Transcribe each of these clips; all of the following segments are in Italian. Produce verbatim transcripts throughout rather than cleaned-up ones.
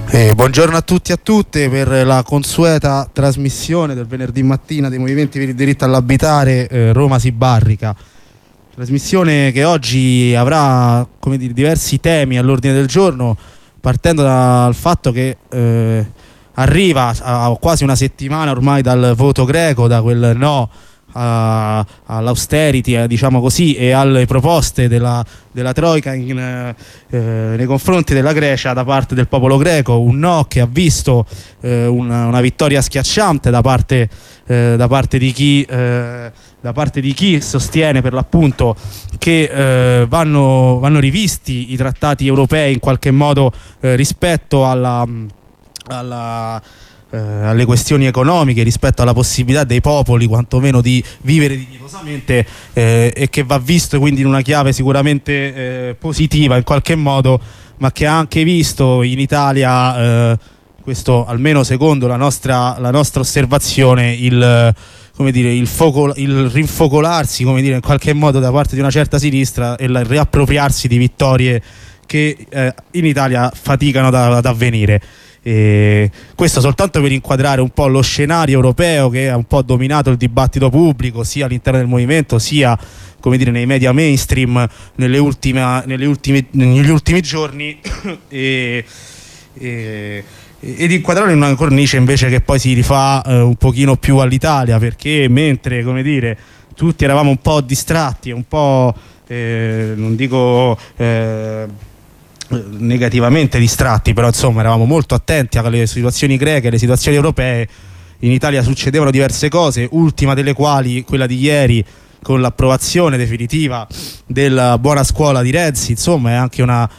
Eh, buongiorno a tutti e a tutte per la consueta trasmissione del venerdì mattina dei Movimenti per il diritto all'abitare, eh, Roma si barrica. Trasmissione che oggi avrà, come dire, diversi temi all'ordine del giorno, partendo dal fatto che eh, arriva a quasi una settimana ormai dal voto greco, da quel no a, all'austerity, eh, diciamo così, e alle proposte della, della Troika in, eh, nei confronti della Grecia da parte del popolo greco, un no che ha visto eh, una, una vittoria schiacciante da parte, eh, da parte di chi eh, da parte di chi sostiene per l'appunto che eh, vanno, vanno rivisti i trattati europei in qualche modo eh, rispetto alla, alla Eh, alle questioni economiche, rispetto alla possibilità dei popoli quantomeno di vivere dignitosamente, eh, e che va visto quindi in una chiave sicuramente eh, positiva in qualche modo, ma che ha anche visto in Italia, eh, questo almeno secondo la nostra, la nostra osservazione, il, come dire, il, foco, il rinfocolarsi, come dire, in qualche modo da parte di una certa sinistra e il riappropriarsi di vittorie che eh, in Italia faticano ad, ad avvenire. E questo soltanto per inquadrare un po' lo scenario europeo che ha un po' dominato il dibattito pubblico sia all'interno del movimento sia, come dire, nei media mainstream nelle ultime, nelle ultime, negli ultimi giorni e, e, ed inquadrarlo in una cornice invece che poi si rifà eh, un pochino più all'Italia, perché mentre, come dire, tutti eravamo un po' distratti, un po' eh, non dico eh, negativamente distratti, però insomma eravamo molto attenti alle situazioni greche, alle situazioni europee. In Italia succedevano diverse cose, ultima delle quali quella di ieri con l'approvazione definitiva della buona scuola di Renzi. Insomma è anche una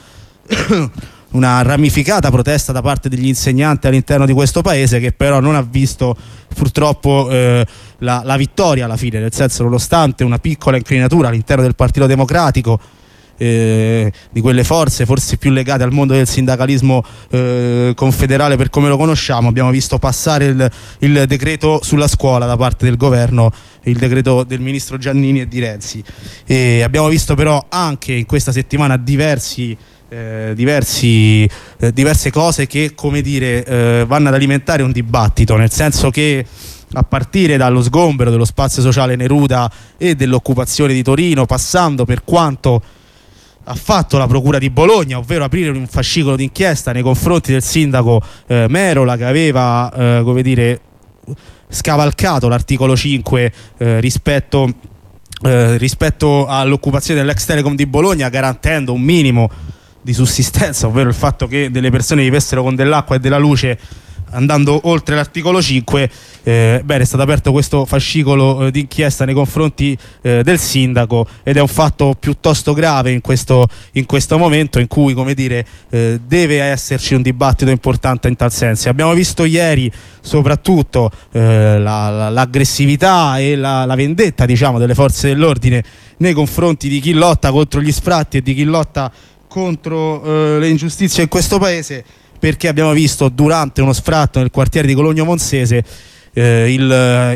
una ramificata protesta da parte degli insegnanti all'interno di questo paese, che però non ha visto purtroppo eh, la, la vittoria alla fine, nel senso, nonostante una piccola inclinatura all'interno del Partito Democratico, Eh, di quelle forze forse più legate al mondo del sindacalismo eh, confederale per come lo conosciamo, abbiamo visto passare il, il decreto sulla scuola da parte del governo, il decreto del ministro Giannini e di Renzi, e abbiamo visto però anche in questa settimana diversi eh, diversi eh, diverse cose che, come dire, eh, vanno ad alimentare un dibattito, nel senso che a partire dallo sgombero dello spazio sociale Neruda e dell'occupazione di Torino, passando per quanto ha fatto la Procura di Bologna, ovvero aprire un fascicolo d'inchiesta nei confronti del sindaco eh, Merola, che aveva eh, come dire scavalcato l'articolo cinque eh, rispetto, eh, rispetto all'occupazione dell'ex Telecom di Bologna, garantendo un minimo di sussistenza, ovvero il fatto che delle persone vivessero con dell'acqua e della luce, andando oltre l'articolo cinque. Eh, bene, è stato aperto questo fascicolo eh, d'inchiesta nei confronti eh, del sindaco, ed è un fatto piuttosto grave in questo, in questo momento in cui, come dire, eh, deve esserci un dibattito importante in tal senso. Abbiamo visto ieri soprattutto eh, la, la, l'aggressività e la, la vendetta, diciamo, delle forze dell'ordine nei confronti di chi lotta contro gli sfratti e di chi lotta contro eh, le ingiustizie in questo paese, perché abbiamo visto durante uno sfratto nel quartiere di Cologno Monsese eh, il,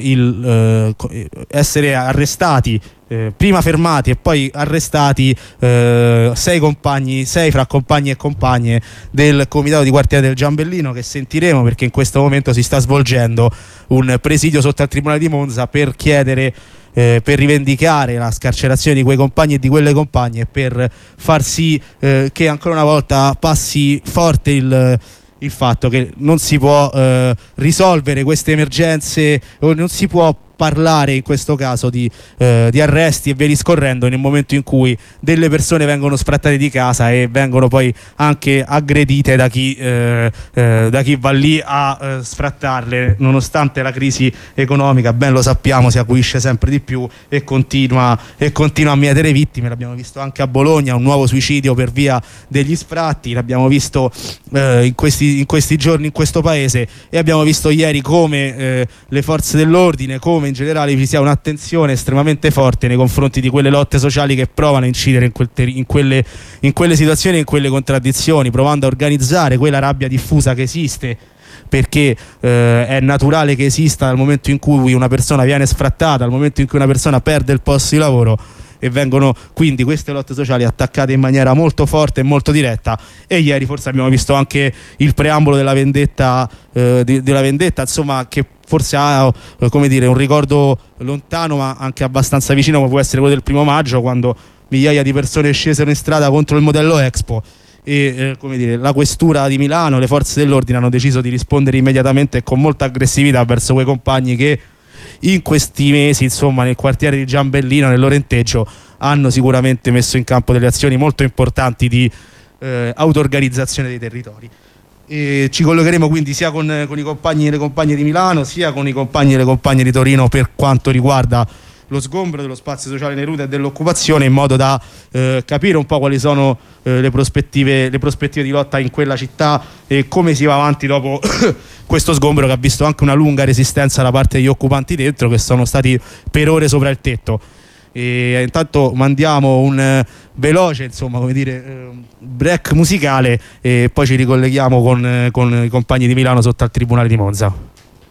il eh, essere arrestati, eh, prima fermati e poi arrestati eh, sei compagni, sei fra compagni e compagne del comitato di quartiere del Giambellino, che sentiremo perché in questo momento si sta svolgendo un presidio sotto al Tribunale di Monza per chiedere Eh, per rivendicare la scarcerazione di quei compagni e di quelle compagne, e per far sì eh, che ancora una volta passi forte il, il fatto che non si può eh, risolvere queste emergenze, o non si può parlare in questo caso di, eh, di arresti e via discorrendo nel momento in cui delle persone vengono sfrattate di casa e vengono poi anche aggredite da chi, eh, eh, da chi va lì a eh, sfrattarle, nonostante la crisi economica, ben lo sappiamo, si acuisce sempre di più e continua, e continua a mietere vittime. L'abbiamo visto anche a Bologna, un nuovo suicidio per via degli sfratti, l'abbiamo visto eh, in, questi, in questi giorni in questo paese, e abbiamo visto ieri come eh, le forze dell'ordine, come in generale vi sia un'attenzione estremamente forte nei confronti di quelle lotte sociali che provano a incidere in, quel teri- in, quelle, in quelle situazioni e in quelle contraddizioni, provando a organizzare quella rabbia diffusa che esiste, perché eh, è naturale che esista dal momento in cui una persona viene sfrattata, dal momento in cui una persona perde il posto di lavoro, e vengono quindi queste lotte sociali attaccate in maniera molto forte e molto diretta. E ieri forse abbiamo visto anche il preambolo della vendetta, eh, di, della vendetta insomma, che forse ha eh, come dire, un ricordo lontano ma anche abbastanza vicino, come può essere quello del primo maggio, quando migliaia di persone scesero in strada contro il modello Expo e eh, come dire, la questura di Milano, le forze dell'ordine hanno deciso di rispondere immediatamente e con molta aggressività verso quei compagni che in questi mesi, insomma, nel quartiere di Giambellino, nel Lorenteggio, hanno sicuramente messo in campo delle azioni molto importanti di eh, auto-organizzazione dei territori. E ci collegheremo quindi sia con, con i compagni e le compagne di Milano, sia con i compagni e le compagne di Torino per quanto riguarda lo sgombero dello spazio sociale Neruda e dell'occupazione, in modo da eh, capire un po' quali sono eh, le prospettive, le prospettive di lotta in quella città e come si va avanti dopo questo sgombero, che ha visto anche una lunga resistenza da parte degli occupanti dentro, che sono stati per ore sopra il tetto. E intanto mandiamo un eh, veloce, insomma, come dire, eh, break musicale e poi ci ricolleghiamo con, eh, con i compagni di Milano sotto al Tribunale di Monza.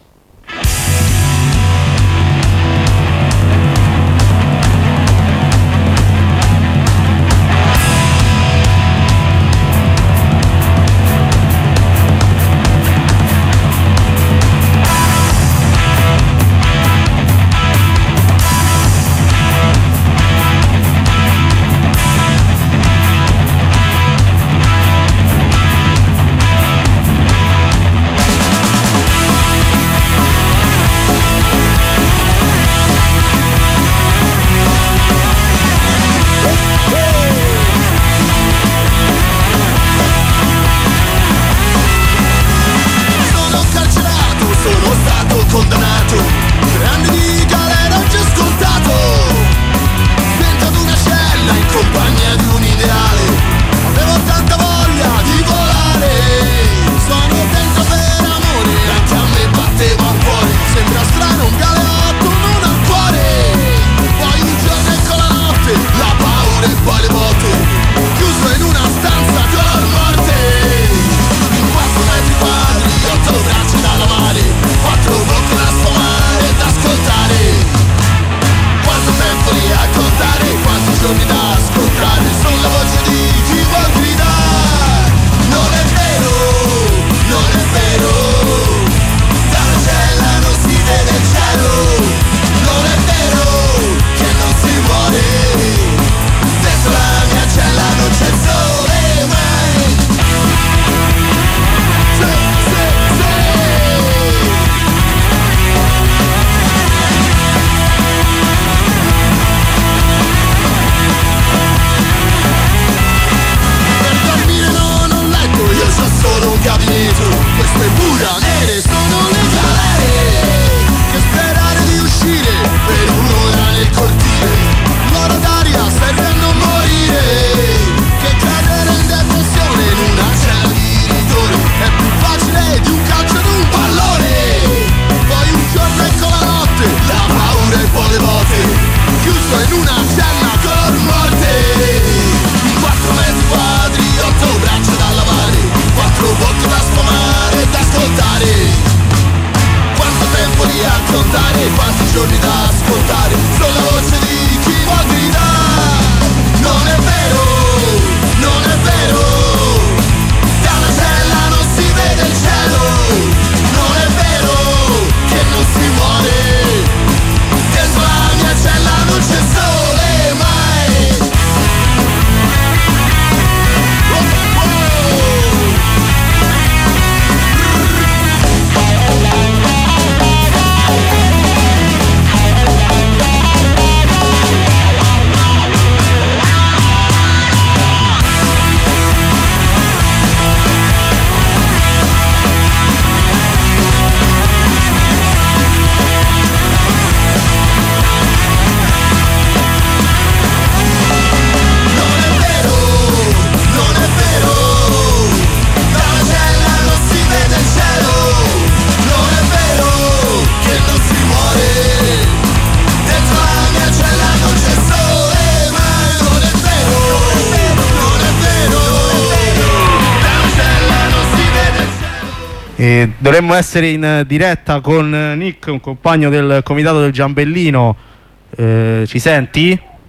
E dovremmo essere in diretta con Nick, un compagno del comitato del Giambellino. Eh, ci senti?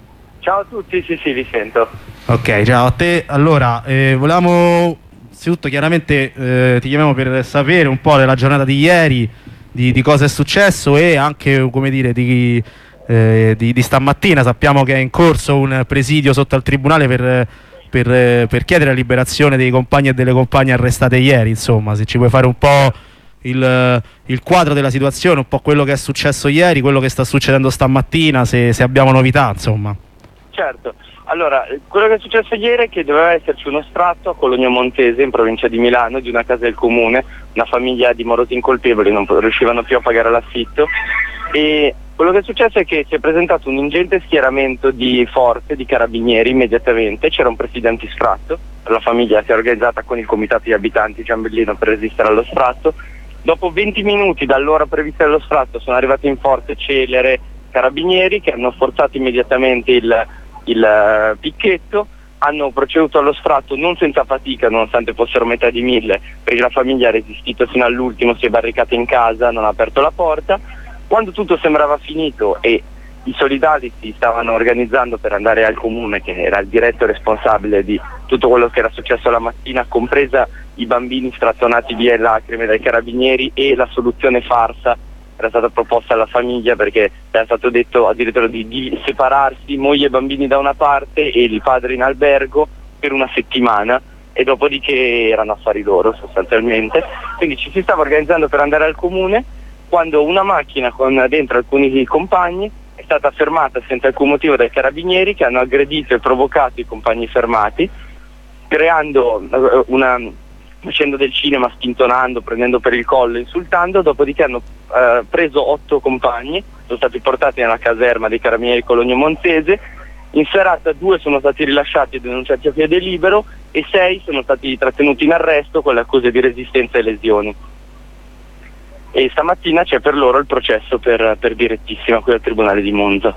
Ciao a tutti, sì sì, vi sento. Ok, ciao a te. Allora, eh, volevamo innanzitutto chiaramente eh, ti chiamiamo per sapere un po' della giornata di ieri, di, di cosa è successo e anche, come dire, di, eh, di, di stamattina. Sappiamo che è in corso un presidio sotto al tribunale per, per, per chiedere la liberazione dei compagni e delle compagne arrestate ieri. Insomma, se ci puoi fare un po' il, il quadro della situazione, un po' quello che è successo ieri, quello che sta succedendo stamattina, se, se abbiamo novità, insomma. Certo, allora, quello che è successo ieri è che doveva esserci uno sfratto a Cologno Montese, in provincia di Milano, di una casa del comune, una famiglia di morosi incolpevoli, non riuscivano più a pagare l'affitto, e quello che è successo è che si è presentato un ingente schieramento di forze, di carabinieri immediatamente, c'era un presidio antisfratto, la famiglia si è organizzata con il comitato di abitanti Giambellino per resistere allo sfratto. Dopo venti minuti dall'ora prevista dello sfratto sono arrivati in forze celere carabinieri che hanno forzato immediatamente il il uh, picchetto, hanno proceduto allo sfratto non senza fatica nonostante fossero metà di mille, perché la famiglia ha resistito fino all'ultimo, si è barricata in casa, non ha aperto la porta. Quando tutto sembrava finito e i solidali si stavano organizzando per andare al comune, che era il diretto responsabile di tutto quello che era successo la mattina, compresa i bambini strattonati via in lacrime dai carabinieri, e la soluzione farsa era stata proposta alla famiglia, perché era stato detto addirittura di, di separarsi, moglie e bambini da una parte e il padre in albergo per una settimana, e dopodiché erano affari loro sostanzialmente. Quindi ci si stava organizzando per andare al comune, quando una macchina con dentro alcuni compagni è stata fermata senza alcun motivo dai carabinieri, che hanno aggredito e provocato i compagni fermati, creando una... facendo del cinema, spintonando, prendendo per il collo, insultando. Dopodiché hanno eh, preso otto compagni, sono stati portati nella caserma dei carabinieri Cologno Montese. In serata due sono stati rilasciati e denunciati a piede libero e sei sono stati trattenuti in arresto con le accuse di resistenza e lesioni. E stamattina c'è per loro il processo per, per direttissima qui al Tribunale di Monza.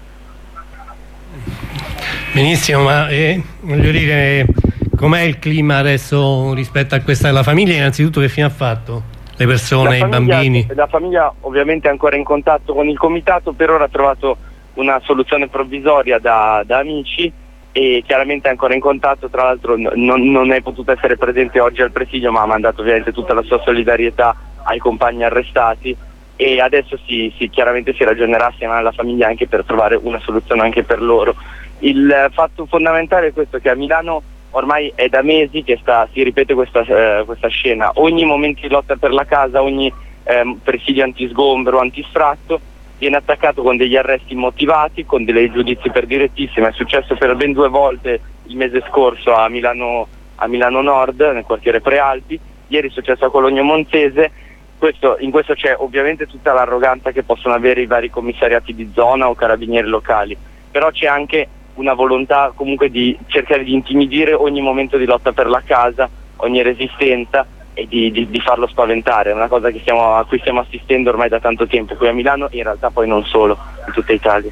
Benissimo, ma eh, voglio dire, com'è il clima adesso rispetto a questa? La famiglia innanzitutto che fine ha fatto? Le persone, famiglia, i bambini? La famiglia ovviamente è ancora in contatto con il comitato, per ora ha trovato una soluzione provvisoria da, da amici, e chiaramente è ancora in contatto. Tra l'altro non, non è potuta essere presente oggi al presidio, ma ha mandato ovviamente tutta la sua solidarietà ai compagni arrestati, e adesso si, si, chiaramente si ragionerà assieme alla famiglia anche per trovare una soluzione anche per loro. Il fatto fondamentale è questo, che a Milano ormai è da mesi che sta, si ripete questa, eh, questa scena. Ogni momento di lotta per la casa, ogni eh, presidio antisgombero, antisfratto, viene attaccato con degli arresti immotivati, con dei giudizi per direttissima. È successo per ben due volte il mese scorso a Milano, a Milano Nord, nel quartiere Prealpi, ieri è successo a Cologno Montese. Questo, in questo c'è ovviamente tutta l'arroganza che possono avere i vari commissariati di zona o carabinieri locali, però c'è anche una volontà comunque di cercare di intimidire ogni momento di lotta per la casa, ogni resistenza, e di, di, di farlo spaventare. È una cosa che stiamo, a cui stiamo assistendo ormai da tanto tempo qui a Milano, e in realtà poi non solo, in tutta Italia.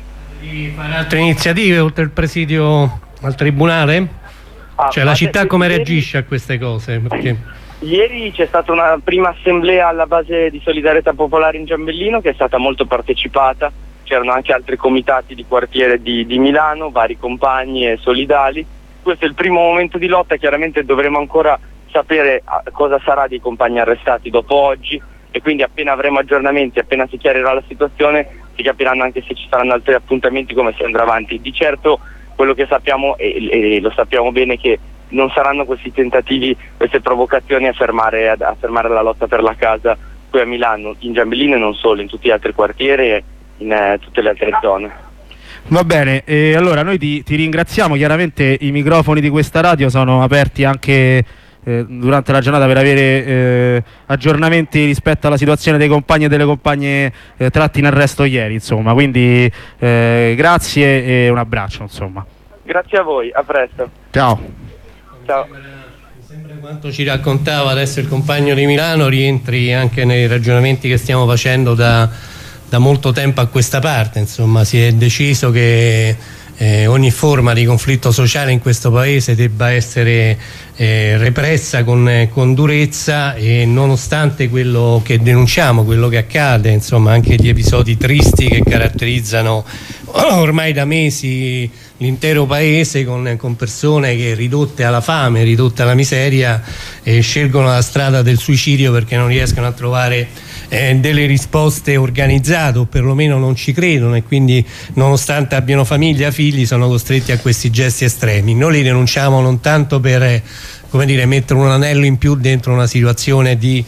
Di fare altre iniziative oltre il presidio al tribunale? Ah, cioè la città come ieri, reagisce a queste cose? Perché... Ieri c'è stata una prima assemblea alla base di solidarietà popolare in Giambellino, che è stata molto partecipata. C'erano anche altri comitati di quartiere di, di Milano, vari compagni e solidali. Questo è il primo momento di lotta, chiaramente dovremo ancora sapere cosa sarà dei compagni arrestati dopo oggi, e quindi appena avremo aggiornamenti, appena si chiarirà la situazione, si capiranno anche se ci saranno altri appuntamenti, come si andrà avanti. Di certo quello che sappiamo, e, e lo sappiamo bene, che non saranno questi tentativi, queste provocazioni a fermare, a fermare la lotta per la casa qui a Milano, in Giambellino e non solo, in tutti gli altri quartieri e in eh, tutte le altre zone. Va bene, e allora noi ti, ti ringraziamo. Chiaramente i microfoni di questa radio sono aperti anche eh, durante la giornata per avere eh, aggiornamenti rispetto alla situazione dei compagni e delle compagne eh, tratti in arresto ieri, insomma, quindi eh, grazie e un abbraccio, insomma. Grazie a voi, a presto. Ciao. Ciao. Mi sembra quanto ci raccontava adesso il compagno di Milano rientri anche nei ragionamenti che stiamo facendo da, da molto tempo a questa parte. Insomma, si è deciso che eh, ogni forma di conflitto sociale in questo paese debba essere eh, repressa con, con durezza, e nonostante quello che denunciamo, quello che accade, insomma anche gli episodi tristi che caratterizzano ormai da mesi l'intero paese con, con persone che ridotte alla fame, ridotte alla miseria, eh, scelgono la strada del suicidio perché non riescono a trovare eh, delle risposte organizzate, o perlomeno non ci credono, e quindi nonostante abbiano famiglia, figli, sono costretti a questi gesti estremi. Noi li denunciamo non tanto per eh, come dire, mettere un anello in più dentro una situazione di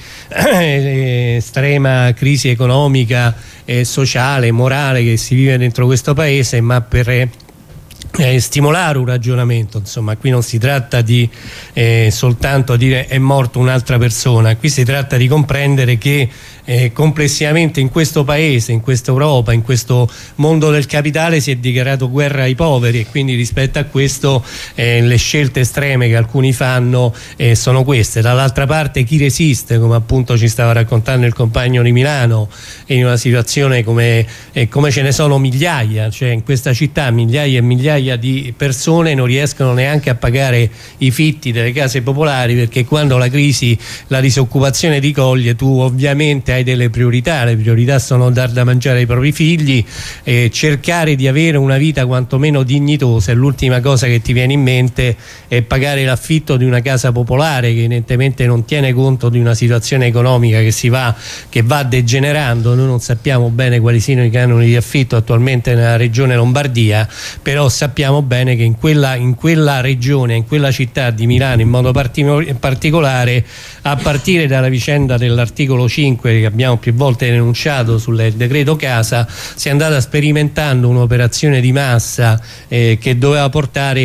eh, estrema crisi economica, eh, sociale, morale che si vive dentro questo paese, ma per eh, Eh, stimolare un ragionamento. Insomma, qui non si tratta di eh, soltanto dire è morto un'altra persona, qui si tratta di comprendere che eh, complessivamente in questo paese, in questa Europa, in questo mondo del capitale si è dichiarato guerra ai poveri, e quindi rispetto a questo eh, le scelte estreme che alcuni fanno eh, sono queste. Dall'altra parte chi resiste, come appunto ci stava raccontando il compagno di Milano, in una situazione come, eh, come ce ne sono migliaia, cioè in questa città migliaia e migliaia di persone non riescono neanche a pagare i fitti delle case popolari, perché quando la crisi, la disoccupazione ti coglie, tu ovviamente hai delle priorità. Le priorità sono dar da mangiare ai propri figli, eh, cercare di avere una vita quantomeno dignitosa, e l'ultima cosa che ti viene in mente è pagare l'affitto di una casa popolare, che evidentemente non tiene conto di una situazione economica che si va, che va degenerando. Noi non sappiamo bene quali siano i canoni di affitto attualmente nella regione Lombardia, però sappiamo bene che in quella, in quella regione, in quella città di Milano in modo particolare, a partire dalla vicenda dell'articolo cinque che abbiamo più volte denunciato sul decreto casa, si è andata sperimentando un'operazione di massa eh, che doveva portare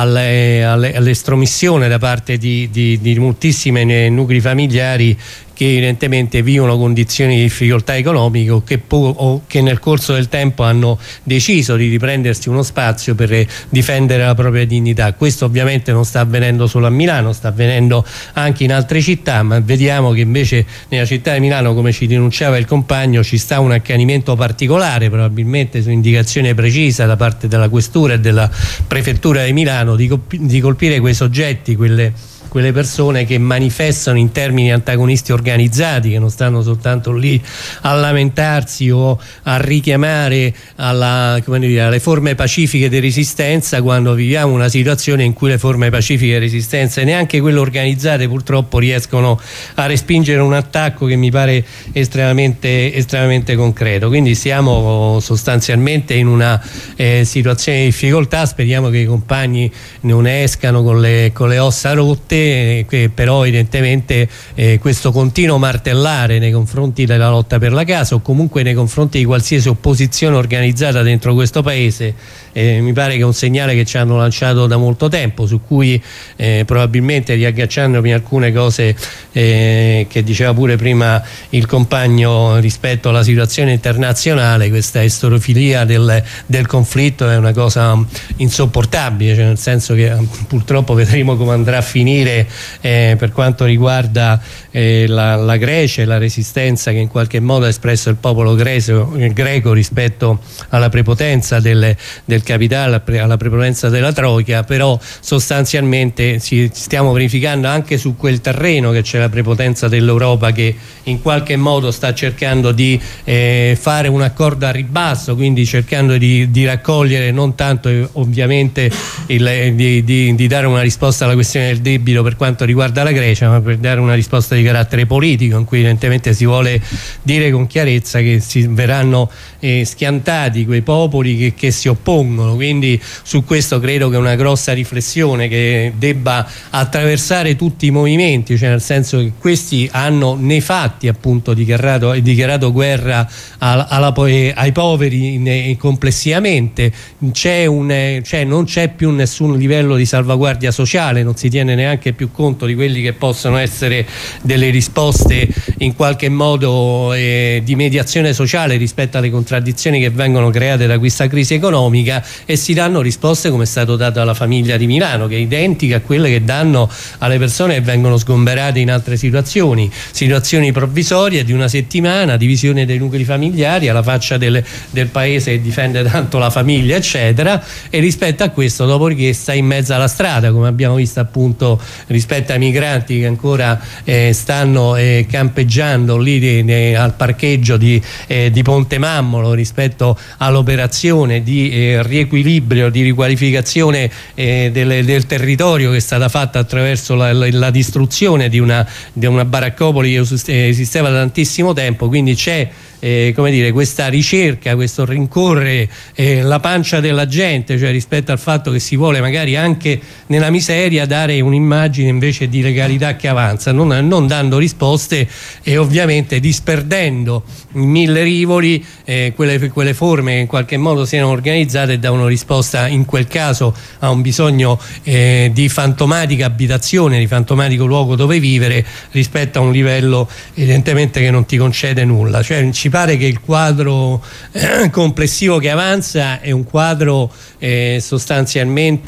all'estromissione da parte di, di, di moltissimi nuclei familiari che evidentemente vivono condizioni di difficoltà economiche, o che, o che nel corso del tempo hanno deciso di riprendersi uno spazio per difendere la propria dignità. Questo ovviamente non sta avvenendo solo a Milano, sta avvenendo anche in altre città, ma vediamo che invece nella città di Milano, come ci denunciava il compagno, ci sta un accanimento particolare, probabilmente su indicazione precisa da parte della questura e della prefettura di Milano, di, di colpire quei soggetti, quelle quelle persone che manifestano in termini antagonisti organizzati, che non stanno soltanto lì a lamentarsi o a richiamare alla, come dire, alle forme pacifiche di resistenza, quando viviamo una situazione in cui le forme pacifiche di resistenza e neanche quelle organizzate purtroppo riescono a respingere un attacco che mi pare estremamente, estremamente concreto. Quindi siamo sostanzialmente in una eh, situazione di difficoltà. Speriamo che i compagni non escano con le, con le ossa rotte, che però evidentemente eh, questo continuo martellare nei confronti della lotta per la casa, o comunque nei confronti di qualsiasi opposizione organizzata dentro questo paese, eh, mi pare che è un segnale che ci hanno lanciato da molto tempo, su cui eh, probabilmente, riagganciandomi a alcune cose eh, che diceva pure prima il compagno rispetto alla situazione internazionale, questa estorofilia del, del conflitto è una cosa insopportabile, cioè nel senso che purtroppo vedremo come andrà a finire Eh, per quanto riguarda eh, la, la Grecia e la resistenza che in qualche modo ha espresso il popolo greco, il greco rispetto alla prepotenza del, del capitale, alla prepotenza della troica. Però sostanzialmente ci stiamo verificando anche su quel terreno che c'è la prepotenza dell'Europa, che in qualche modo sta cercando di eh, fare un accordo a ribasso, quindi cercando di, di raccogliere non tanto eh, ovviamente il, di, di, di dare una risposta alla questione del debito per quanto riguarda la Grecia, ma per dare una risposta di carattere politico, in cui evidentemente si vuole dire con chiarezza che si verranno eh, schiantati quei popoli che, che si oppongono. Quindi su questo credo che una grossa riflessione che debba attraversare tutti i movimenti, cioè nel senso che questi hanno nei fatti appunto dichiarato, dichiarato guerra alla, alla, ai poveri ne, complessivamente. C'è un, cioè non c'è più nessun livello di salvaguardia sociale, non si tiene neanche più conto di quelli che possono essere delle risposte in qualche modo eh, di mediazione sociale rispetto alle contraddizioni che vengono create da questa crisi economica, e si danno risposte come è stato dato alla famiglia di Milano, che è identica a quelle che danno alle persone che vengono sgomberate in altre situazioni, situazioni provvisorie di una settimana, divisione dei nuclei familiari alla faccia del, del paese che difende tanto la famiglia eccetera, e rispetto a questo dopodiché sta in mezzo alla strada, come abbiamo visto appunto rispetto ai migranti che ancora eh, stanno eh, campeggiando lì di, di, al parcheggio di, eh, di Ponte Mammolo, rispetto all'operazione di eh, riequilibrio, di riqualificazione eh, del, del territorio che è stata fatta attraverso la, la, la distruzione di una, di una baraccopoli che esisteva da tantissimo tempo. Quindi c'è Eh, come dire, questa ricerca, questo rincorrere eh, la pancia della gente, cioè rispetto al fatto che si vuole magari anche nella miseria dare un'immagine invece di legalità che avanza, non, non dando risposte e ovviamente disperdendo in mille rivoli eh, quelle, quelle forme che in qualche modo siano organizzate e davano risposta in quel caso a un bisogno eh, di fantomatica abitazione, di fantomatico luogo dove vivere, rispetto a un livello evidentemente che non ti concede nulla. Cioè ci pare che il quadro eh, complessivo che avanza è un quadro eh, sostanzialmente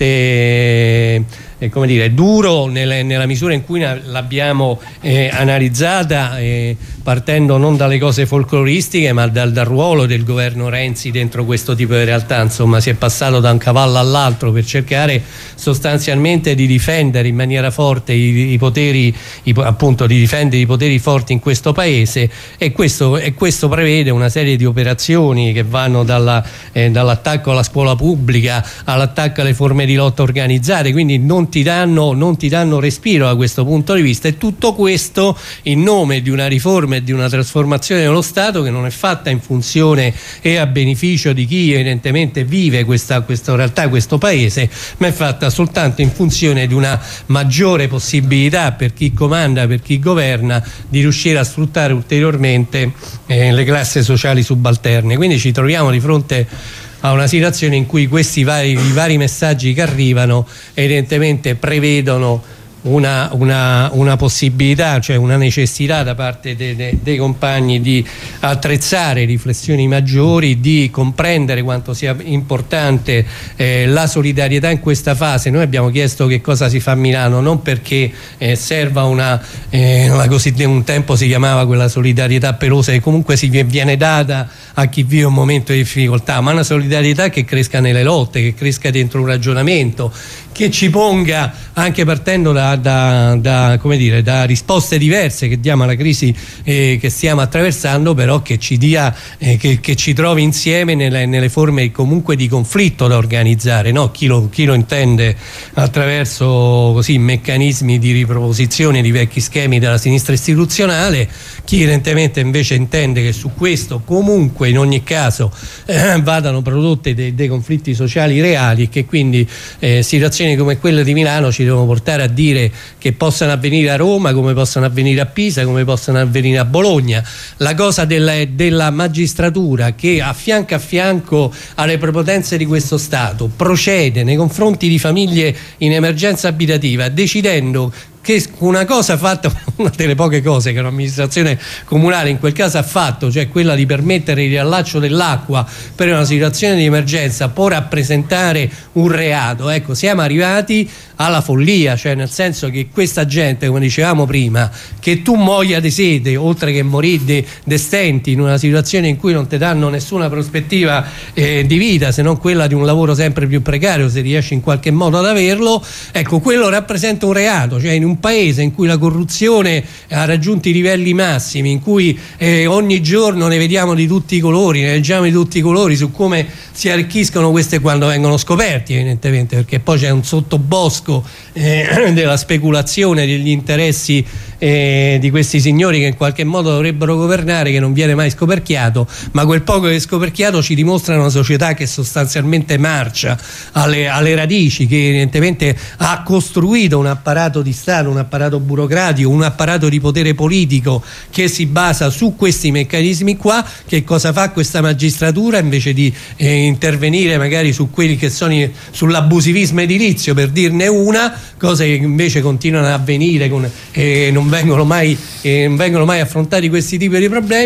eh, eh, come dire, duro nelle, nella misura in cui l'abbiamo eh, analizzata eh, partendo non dalle cose folcloristiche ma dal, dal ruolo del governo Renzi dentro questo tipo di realtà. Insomma, si è passato da un cavallo all'altro per cercare sostanzialmente di difendere in maniera forte i, i poteri, i, appunto di difendere i poteri forti in questo paese, e questo, e questo prevede una serie di operazioni che vanno dalla, eh, dall'attacco alla scuola pubblica all'attacco alle forme di lotta organizzate, quindi non ti danno, non ti danno respiro da questo punto di vista, e tutto questo in nome di una riforma e di una trasformazione dello Stato che non è fatta in funzione e a beneficio di chi evidentemente vive questa, questa realtà, questo paese, ma è fatta soltanto in funzione di una maggiore possibilità per chi comanda, per chi governa, di riuscire a sfruttare ulteriormente eh, le classi sociali subalterne. Quindi ci troviamo di fronte a una situazione in cui questi vari, i vari messaggi che arrivano evidentemente prevedono Una, una, una possibilità, cioè una necessità da parte de, de, dei compagni di attrezzare riflessioni maggiori, di comprendere quanto sia importante eh, la solidarietà in questa fase. Noi abbiamo chiesto che cosa si fa a Milano, non perché eh, serva una, eh, una così, un tempo si chiamava quella solidarietà pelosa che comunque si viene data a chi vive un momento di difficoltà, ma una solidarietà che cresca nelle lotte, che cresca dentro un ragionamento, che ci ponga, anche partendo da, da, da, come dire, da risposte diverse che diamo alla crisi eh, che stiamo attraversando, però che ci dia, eh, che, che ci trovi insieme nelle, nelle forme comunque di conflitto da organizzare, no? Chi lo, chi lo intende attraverso così meccanismi di riproposizione di vecchi schemi della sinistra istituzionale, chi evidentemente invece intende che su questo comunque in ogni caso eh, vadano prodotte dei, dei conflitti sociali reali, e che quindi eh, situazioni come quella di Milano ci devono portare a dire che possano avvenire a Roma, come possono avvenire a Pisa, come possono avvenire a Bologna. La cosa della, della magistratura che a fianco a fianco alle prepotenze di questo Stato procede nei confronti di famiglie in emergenza abitativa, decidendo che una cosa fatta, una delle poche cose che un'amministrazione comunale in quel caso ha fatto, cioè quella di permettere il riallaccio dell'acqua per una situazione di emergenza, può rappresentare un reato. Ecco, siamo arrivati alla follia, cioè nel senso che questa gente, come dicevamo prima, che tu muoia di sete oltre che morire di stenti in una situazione in cui non ti danno nessuna prospettiva eh, di vita se non quella di un lavoro sempre più precario, se riesci in qualche modo ad averlo, ecco, quello rappresenta un reato. Cioè in un paese in cui la corruzione ha raggiunto i livelli massimi, in cui eh, ogni giorno ne vediamo di tutti i colori, ne leggiamo di tutti i colori su come si arricchiscono queste quando vengono scoperti, evidentemente, perché poi c'è un sottobosco eh, della speculazione, degli interessi eh, di questi signori che in qualche modo dovrebbero governare, che non viene mai scoperchiato, ma quel poco che è scoperchiato ci dimostra una società che sostanzialmente marcia alle, alle radici, che evidentemente ha costruito un apparato di Stato, un apparato burocratico, un apparato di potere politico che si basa su questi meccanismi qua. Che cosa fa questa magistratura? Invece di eh, intervenire magari su quelli che sono sull'abusivismo edilizio, per dirne una, cose che invece continuano ad avvenire con, eh, non vengono mai eh, non vengono mai affrontati questi tipi di problemi,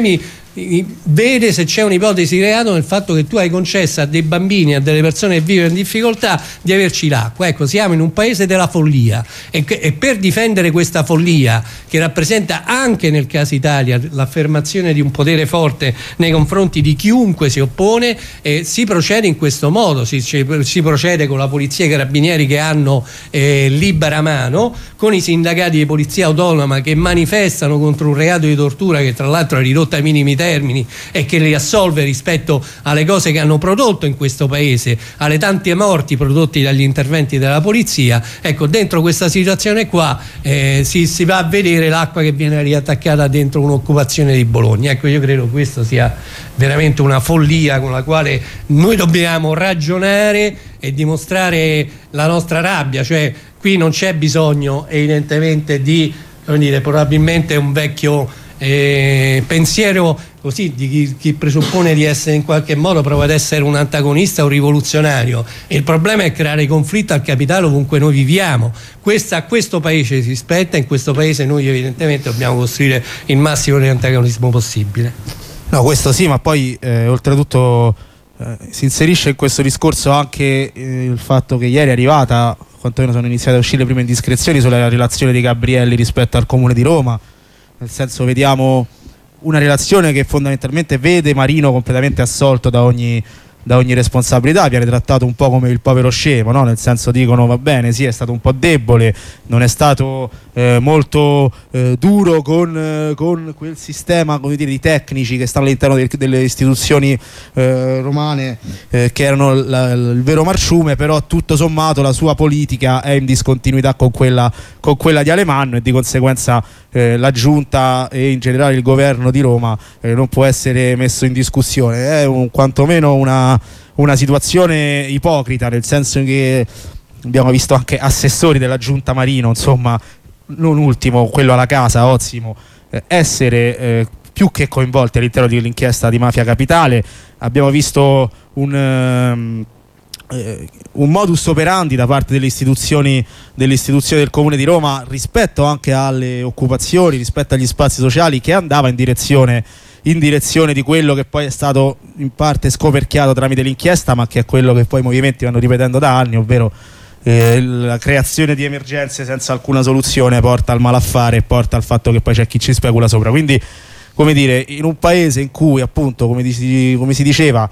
vede se c'è un'ipotesi di reato nel fatto che tu hai concesso a dei bambini, a delle persone che vivono in difficoltà, di averci l'acqua. Ecco, siamo in un paese della follia e, e per difendere questa follia, che rappresenta anche nel caso Italia l'affermazione di un potere forte nei confronti di chiunque si oppone, eh, si procede in questo modo, si, si procede con la polizia e i carabinieri che hanno eh, libera mano, con i sindacati di polizia autonoma che manifestano contro un reato di tortura che tra l'altro è ridotto ai minimi termini e che li assolve rispetto alle cose che hanno prodotto in questo paese, alle tante morti prodotte dagli interventi della polizia. Ecco, dentro questa situazione qua eh, si, si va a vedere l'acqua che viene riattaccata dentro un'occupazione di Bologna. Ecco, io credo questo sia veramente una follia con la quale noi dobbiamo ragionare e dimostrare la nostra rabbia. Cioè, qui non c'è bisogno evidentemente di, come dire, probabilmente un vecchio Eh, pensiero così di chi, chi presuppone di essere in qualche modo, prova ad essere un antagonista o un rivoluzionario. E il problema è creare conflitto al capitale ovunque noi viviamo. Questa, questo paese si spetta, in questo paese noi evidentemente dobbiamo costruire il massimo di antagonismo possibile. No, questo sì, ma poi eh, oltretutto eh, si inserisce in questo discorso anche eh, il fatto che ieri è arrivata, quantomeno sono iniziate a uscire le prime indiscrezioni sulla relazione di Gabrielli rispetto al Comune di Roma. Nel senso, vediamo una relazione che fondamentalmente vede Marino completamente assolto da ogni, da ogni responsabilità, viene trattato un po' come il povero scemo, no? Nel senso, dicono va bene, sì, è stato un po' debole, non è stato eh, molto eh, duro con, eh, con quel sistema, come dire, di tecnici che stanno all'interno del, delle istituzioni eh, romane eh, che erano la, il vero marciume, però tutto sommato la sua politica è in discontinuità con quella, con quella di Alemanno e di conseguenza eh, la giunta e in generale il governo di Roma eh, non può essere messo in discussione. È un, quantomeno una, una situazione ipocrita, nel senso che abbiamo visto anche assessori della giunta Marino, insomma, non ultimo quello alla casa, Ozzimo, eh, essere eh, più che coinvolti all'interno dell'inchiesta di Mafia Capitale. Abbiamo visto un, um, eh, un modus operandi da parte delle istituzioni, delle istituzioni del Comune di Roma rispetto anche alle occupazioni, rispetto agli spazi sociali, che andava in direzione in direzione di quello che poi è stato in parte scoperchiato tramite l'inchiesta, ma che è quello che poi i movimenti vanno ripetendo da anni, ovvero eh, la creazione di emergenze senza alcuna soluzione porta al malaffare e porta al fatto che poi c'è chi ci specula sopra. Quindi, come dire, in un paese in cui appunto, come, dici, come si diceva,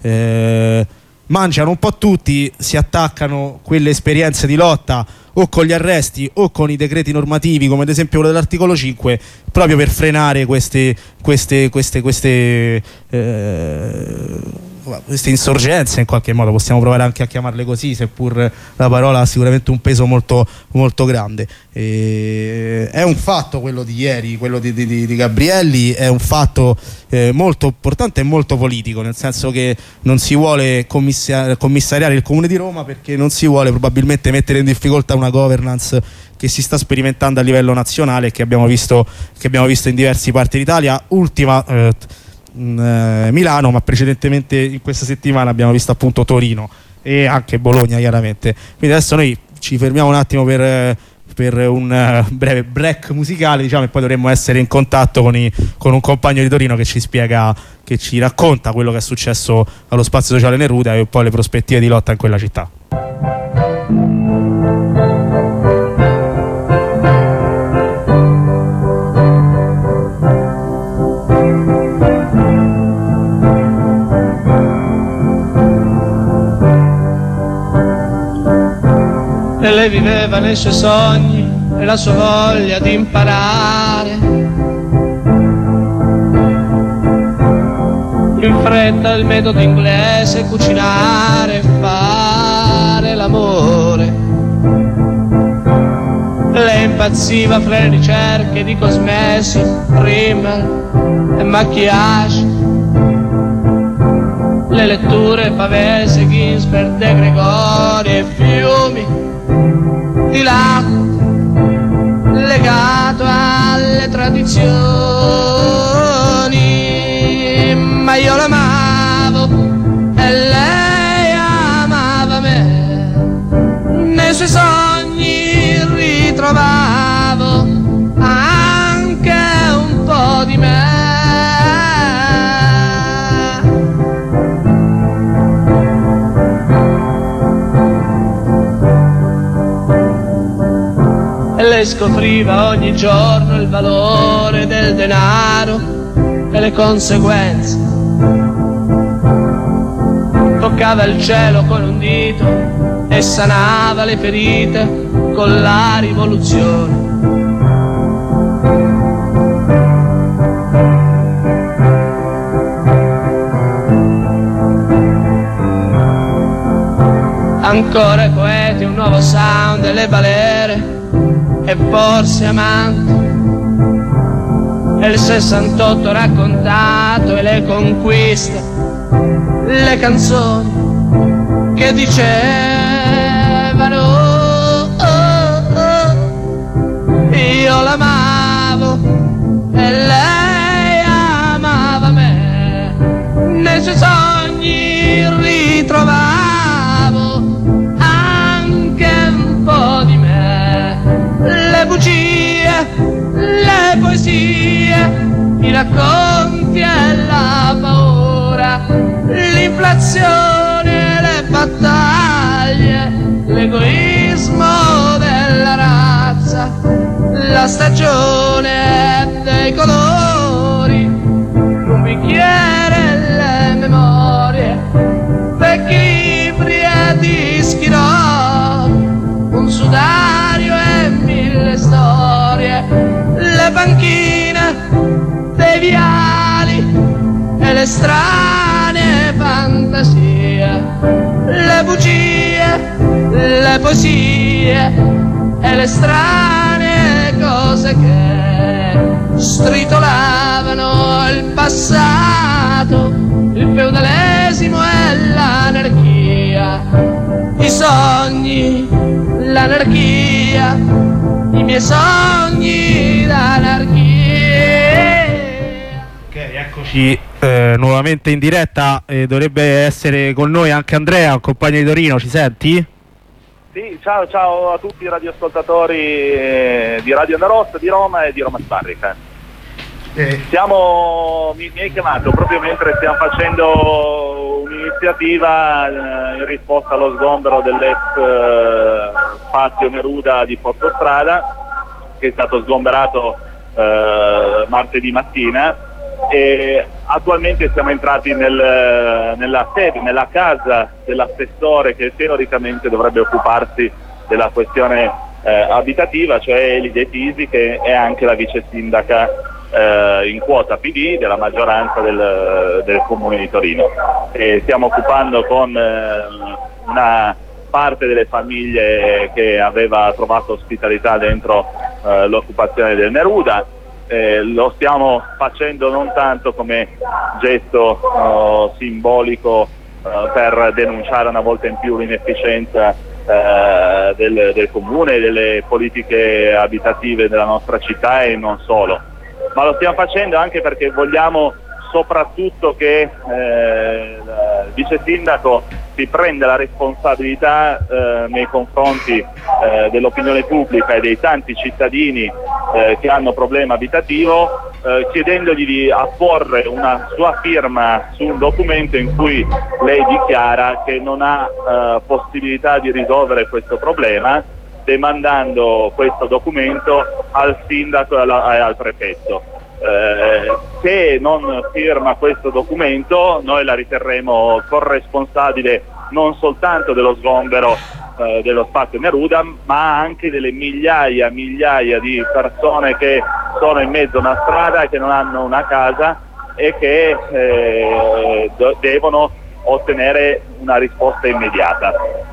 eh, mangiano un po' tutti, si attaccano quelle esperienze di lotta o con gli arresti o con i decreti normativi, come ad esempio quello dell'articolo cinque, proprio per frenare queste queste queste queste eh, queste insorgenze, in qualche modo possiamo provare anche a chiamarle così, seppur la parola ha sicuramente un peso molto, molto grande. E è un fatto quello di ieri, quello di, di, di Gabrielli, è un fatto eh, molto importante e molto politico, nel senso che non si vuole commissar- commissariare il Comune di Roma perché non si vuole probabilmente mettere in difficoltà una governance che si sta sperimentando a livello nazionale e che abbiamo visto, che abbiamo visto in diverse parti d'Italia, ultima eh, Milano, ma precedentemente in questa settimana abbiamo visto appunto Torino e anche Bologna, chiaramente. Quindi adesso noi ci fermiamo un attimo per, per un breve break musicale, diciamo, e poi dovremmo essere in contatto con, i, con un compagno di Torino che ci spiega, che ci racconta quello che è successo allo Spazio Sociale Neruda e poi le prospettive di lotta in quella città. E lei viveva nei suoi sogni e la sua voglia di imparare. In fretta il metodo inglese, cucinare, fare l'amore. Lei impazziva fra le ricerche di cosmesi, rímel e maquillage. Le letture Pavese, Ginsberg, De Gregori e fiumi di latte legato alle tradizioni, ma io l'amavo e lei amava me. Nei suoi sogni ritrovavo anche un po' di me. soffriva ogni giorno il valore del denaro e le conseguenze. Toccava il cielo con un dito e sanava le ferite con la rivoluzione. Ancora i poeti, un nuovo sound e le balere e forse amanti, e il sessantotto raccontato e le conquiste, le canzoni che dicevano oh, oh, io l'amavo e lei amava me, nei suoi sogni ritrovavo le bugie, le poesie, i racconti e la paura, l'inflazione, le battaglie, l'egoismo della razza, la stagione dei colori, un bicchiere e le memorie, vecchi libri e dischi d'oro, un sudario e mille storie, le panchine dei viali e le strane fantasie, le bugie, le poesie e le strane cose che stritolavano il passato, il feudalesimo e l'anarchia, i sogni, l'anarchia, i miei sogni d'anarchia. Ok, eccoci eh, nuovamente in diretta. Eh, dovrebbe essere con noi anche Andrea, un compagno di Torino, ci senti? Sì, ciao, ciao a tutti i radioascoltatori eh, di Radio Onda Rossa, di Roma e di Roma Sbarrica. Eh. Siamo, mi, mi hai chiamato proprio mentre stiamo facendo un'iniziativa eh, in risposta allo sgombero dell'ex eh, spazio Neruda di Portostrada, che è stato sgomberato eh, martedì mattina, e attualmente siamo entrati nel, nella sede, nella casa dell'assessore che teoricamente dovrebbe occuparsi della questione eh, abitativa, cioè Elide Tisi, che è anche la vice sindaca eh, in quota P D della maggioranza del, del comune di Torino. E stiamo occupando con eh, una parte delle famiglie che aveva trovato ospitalità dentro eh, l'occupazione del Neruda. Eh, lo stiamo facendo non tanto come gesto oh, simbolico uh, per denunciare una volta in più l'inefficienza uh, del, del comune e delle politiche abitative della nostra città e non solo, ma lo stiamo facendo anche perché vogliamo soprattutto che eh, il vice sindaco si prenda la responsabilità eh, nei confronti eh, dell'opinione pubblica e dei tanti cittadini eh, che hanno problema abitativo, eh, chiedendogli di apporre una sua firma su un documento in cui lei dichiara che non ha eh, possibilità di risolvere questo problema, demandando questo documento al sindaco e, alla, e al prefetto. Eh, se non firma questo documento noi la riterremo corresponsabile non soltanto dello sgombero eh, dello spazio Neruda, ma anche delle migliaia migliaia di persone che sono in mezzo a una strada e che non hanno una casa e che eh, devono ottenere una risposta immediata.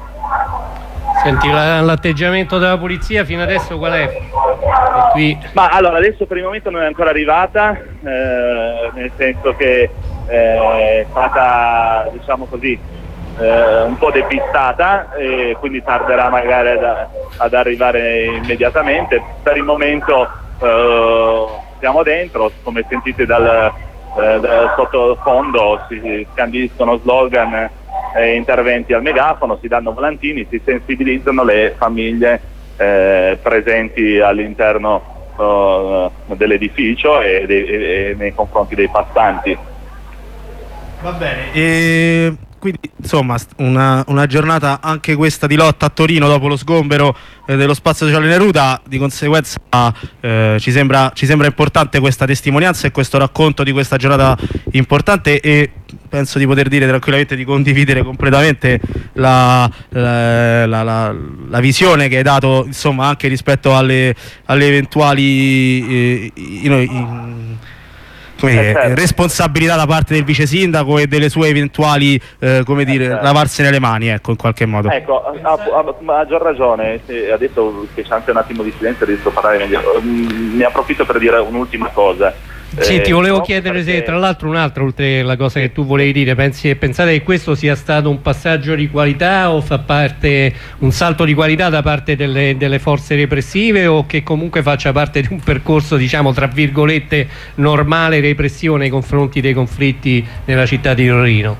Senti, l'atteggiamento della polizia fino adesso qual è? Qui... Ma allora, adesso per il momento non è ancora arrivata, eh, nel senso che eh, è stata, diciamo così, eh, un po' depistata e quindi tarderà magari ad, ad arrivare immediatamente. Per il momento eh, siamo dentro, come sentite dal, eh, dal sottofondo si scandiscono slogan e interventi al megafono, si danno volantini, si sensibilizzano le famiglie eh, presenti all'interno uh, dell'edificio e, e, e nei confronti dei passanti. Va bene, e quindi insomma una, una giornata anche questa di lotta a Torino dopo lo sgombero eh, dello spazio sociale Neruda. Di conseguenza eh, ci, sembra, ci sembra importante questa testimonianza e questo racconto di questa giornata importante, e penso di poter dire tranquillamente di condividere completamente la, la, la, la, la visione che hai dato, insomma, anche rispetto alle, alle eventuali eh, in, in, come dire, eh certo. responsabilità da parte del vice sindaco e delle sue eventuali eh, come dire, eh certo. lavarsene le mani, ecco, in qualche modo. Ecco, ha, ha, ha, ha già ragione, adesso che c'è anche un attimo di silenzio riesco a parlare meglio. Ne approfitto per dire un'ultima cosa. Sì, eh, ti volevo no, chiedere perché... se tra l'altro un'altra, oltre la cosa che tu volevi dire, pensi, pensate che questo sia stato un passaggio di qualità o fa parte un salto di qualità da parte delle, delle forze repressive, o che comunque faccia parte di un percorso, diciamo tra virgolette, normale repressivo nei confronti dei conflitti nella città di Torino?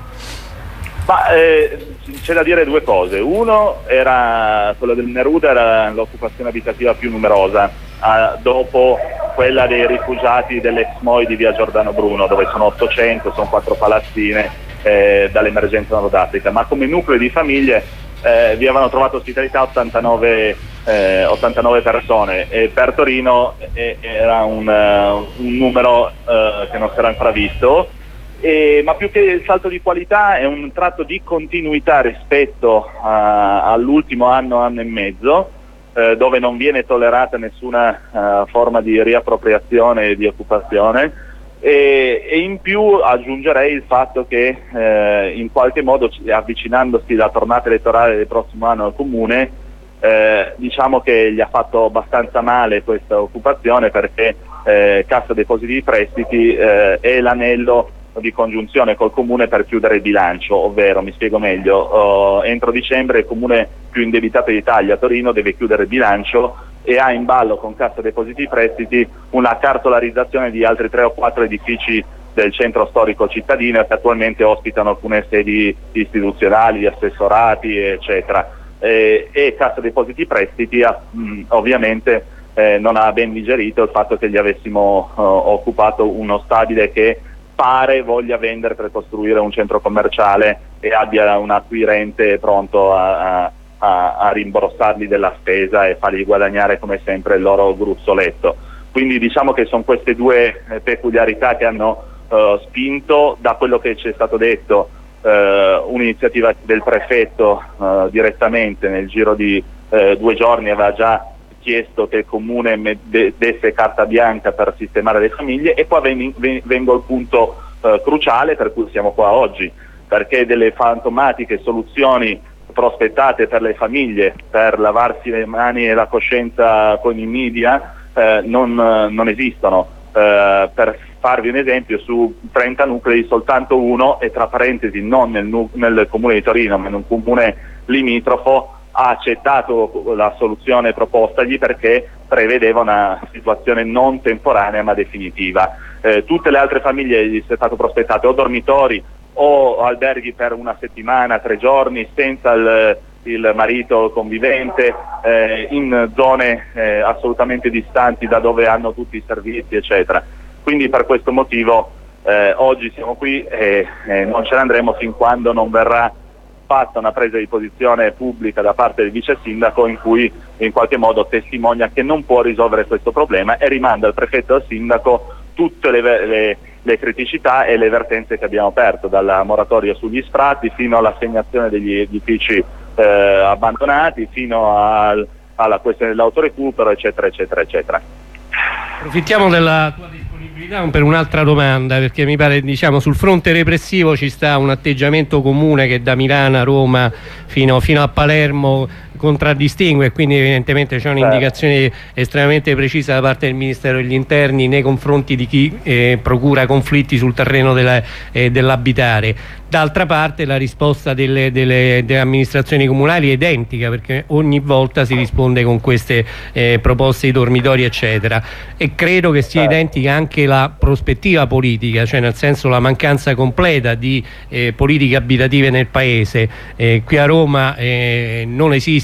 Ma eh, c'è da dire due cose. Uno era quello del Neruda, era l'occupazione abitativa più numerosa, eh, dopo quella dei rifugiati dell'ex M O I di via Giordano Bruno, dove sono ottocento, sono quattro palazzine eh, dall'emergenza Nord Africa, ma come nucleo di famiglie eh, vi avevano trovato ospitalità ottantanove, eh, ottantanove persone, e per Torino eh, era un, uh, un numero uh, che non si era ancora visto. E, ma più che il salto di qualità è un tratto di continuità rispetto a, all'ultimo anno, anno e mezzo, eh, dove non viene tollerata nessuna uh, forma di riappropriazione e di occupazione, e, e in più aggiungerei il fatto che eh, in qualche modo, avvicinandosi la tornata elettorale del prossimo anno al Comune, eh, diciamo che gli ha fatto abbastanza male questa occupazione, perché eh, Cassa Depositi e Prestiti eh, è l'anello di congiunzione col Comune per chiudere il bilancio, ovvero, mi spiego meglio, uh, entro dicembre il Comune più indebitato d'Italia, Torino, deve chiudere il bilancio e ha in ballo con Cassa Depositi e Prestiti una cartolarizzazione di altri tre o quattro edifici del centro storico cittadino che attualmente ospitano alcune sedi istituzionali, assessorati, eccetera. E, e Cassa Depositi e Prestiti ha, mh, ovviamente eh, non ha ben digerito il fatto che gli avessimo uh, occupato uno stabile che pare voglia vendere per costruire un centro commerciale e abbia un acquirente pronto a, a, a rimborsarli della spesa e fargli guadagnare come sempre il loro gruzzoletto. Quindi diciamo che sono queste due eh, peculiarità che hanno uh, spinto, da quello che ci è stato detto, uh, un'iniziativa del prefetto uh, direttamente nel giro di uh, due giorni aveva già chiesto che il Comune desse carta bianca per sistemare le famiglie, e qua vengo al punto eh, cruciale per cui siamo qua oggi, perché delle fantomatiche soluzioni prospettate per le famiglie per lavarsi le mani e la coscienza con i media eh, non, non esistono. Eh, per farvi un esempio, su trenta nuclei soltanto uno, e tra parentesi non nel, nel Comune di Torino ma in un comune limitrofo, ha accettato la soluzione propostagli perché prevedeva una situazione non temporanea ma definitiva. Eh, tutte le altre famiglie gli è stato prospettato o dormitori o alberghi per una settimana, tre giorni, senza il, il marito convivente, eh, in zone eh, assolutamente distanti da dove hanno tutti i servizi, eccetera. Quindi per questo motivo eh, oggi siamo qui e eh, non ce ne andremo fin quando non verrà fatta una presa di posizione pubblica da parte del vice sindaco in cui in qualche modo testimonia che non può risolvere questo problema e rimanda al prefetto e al sindaco tutte le, le, le criticità e le vertenze che abbiamo aperto, dalla moratoria sugli sfratti fino all'assegnazione degli edifici eh, abbandonati, fino al, alla questione dell'autorecupero, eccetera eccetera eccetera. Approfittiamo della tua disponibilità per un'altra domanda, perché mi pare, diciamo, sul fronte repressivo ci sta un atteggiamento comune che da Milano a Roma fino, fino a Palermo contraddistingue, e quindi evidentemente c'è un'indicazione estremamente precisa da parte del Ministero degli Interni nei confronti di chi eh, procura conflitti sul terreno della, eh, dell'abitare. D'altra parte la risposta delle, delle, delle amministrazioni comunali è identica, perché ogni volta si risponde con queste eh, proposte di dormitori eccetera, e credo che sia identica anche la prospettiva politica, cioè nel senso la mancanza completa di eh, politiche abitative nel paese. Eh, qui a Roma eh, non esiste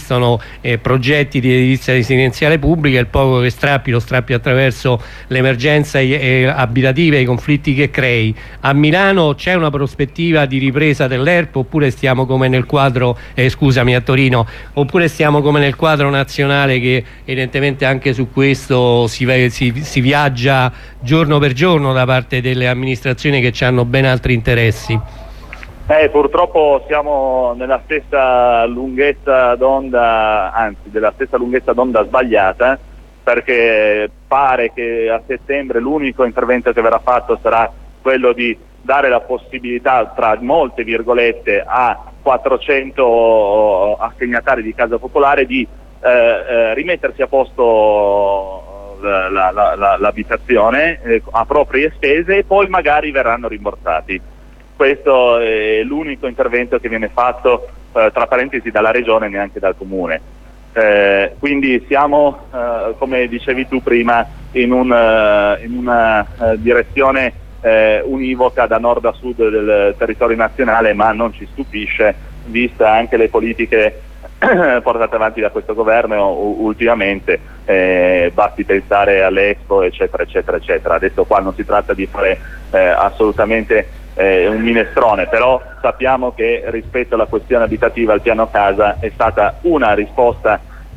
esistono eh, progetti di edilizia residenziale pubblica, il poco che strappi lo strappi attraverso l'emergenza eh, abitativa e i conflitti che crei. A Milano c'è una prospettiva di ripresa dell'E R P oppure stiamo come nel quadro, eh, scusami, a Torino, oppure stiamo come nel quadro nazionale che evidentemente anche su questo si, si, si viaggia giorno per giorno da parte delle amministrazioni che hanno ben altri interessi? Eh, purtroppo siamo nella stessa lunghezza d'onda, anzi della stessa lunghezza d'onda sbagliata, perché pare che a settembre l'unico intervento che verrà fatto sarà quello di dare la possibilità, tra molte virgolette, a quattrocento assegnatari di casa popolare di eh, eh, rimettersi a posto l'abitazione eh, a proprie spese e poi magari verranno rimborsati. Questo è l'unico intervento che viene fatto, eh, tra parentesi, dalla regione e neanche dal comune. Eh, quindi siamo, eh, come dicevi tu prima, in, un, uh, in una uh, direzione eh, univoca da nord a sud del territorio nazionale, ma non ci stupisce, vista anche le politiche portate avanti da questo governo ultimamente, eh, basti pensare all'Expo eccetera eccetera eccetera. Adesso qua non si tratta di fare eh, assolutamente eh, un minestrone, però sappiamo che rispetto alla questione abitativa al piano casa è stata una risposta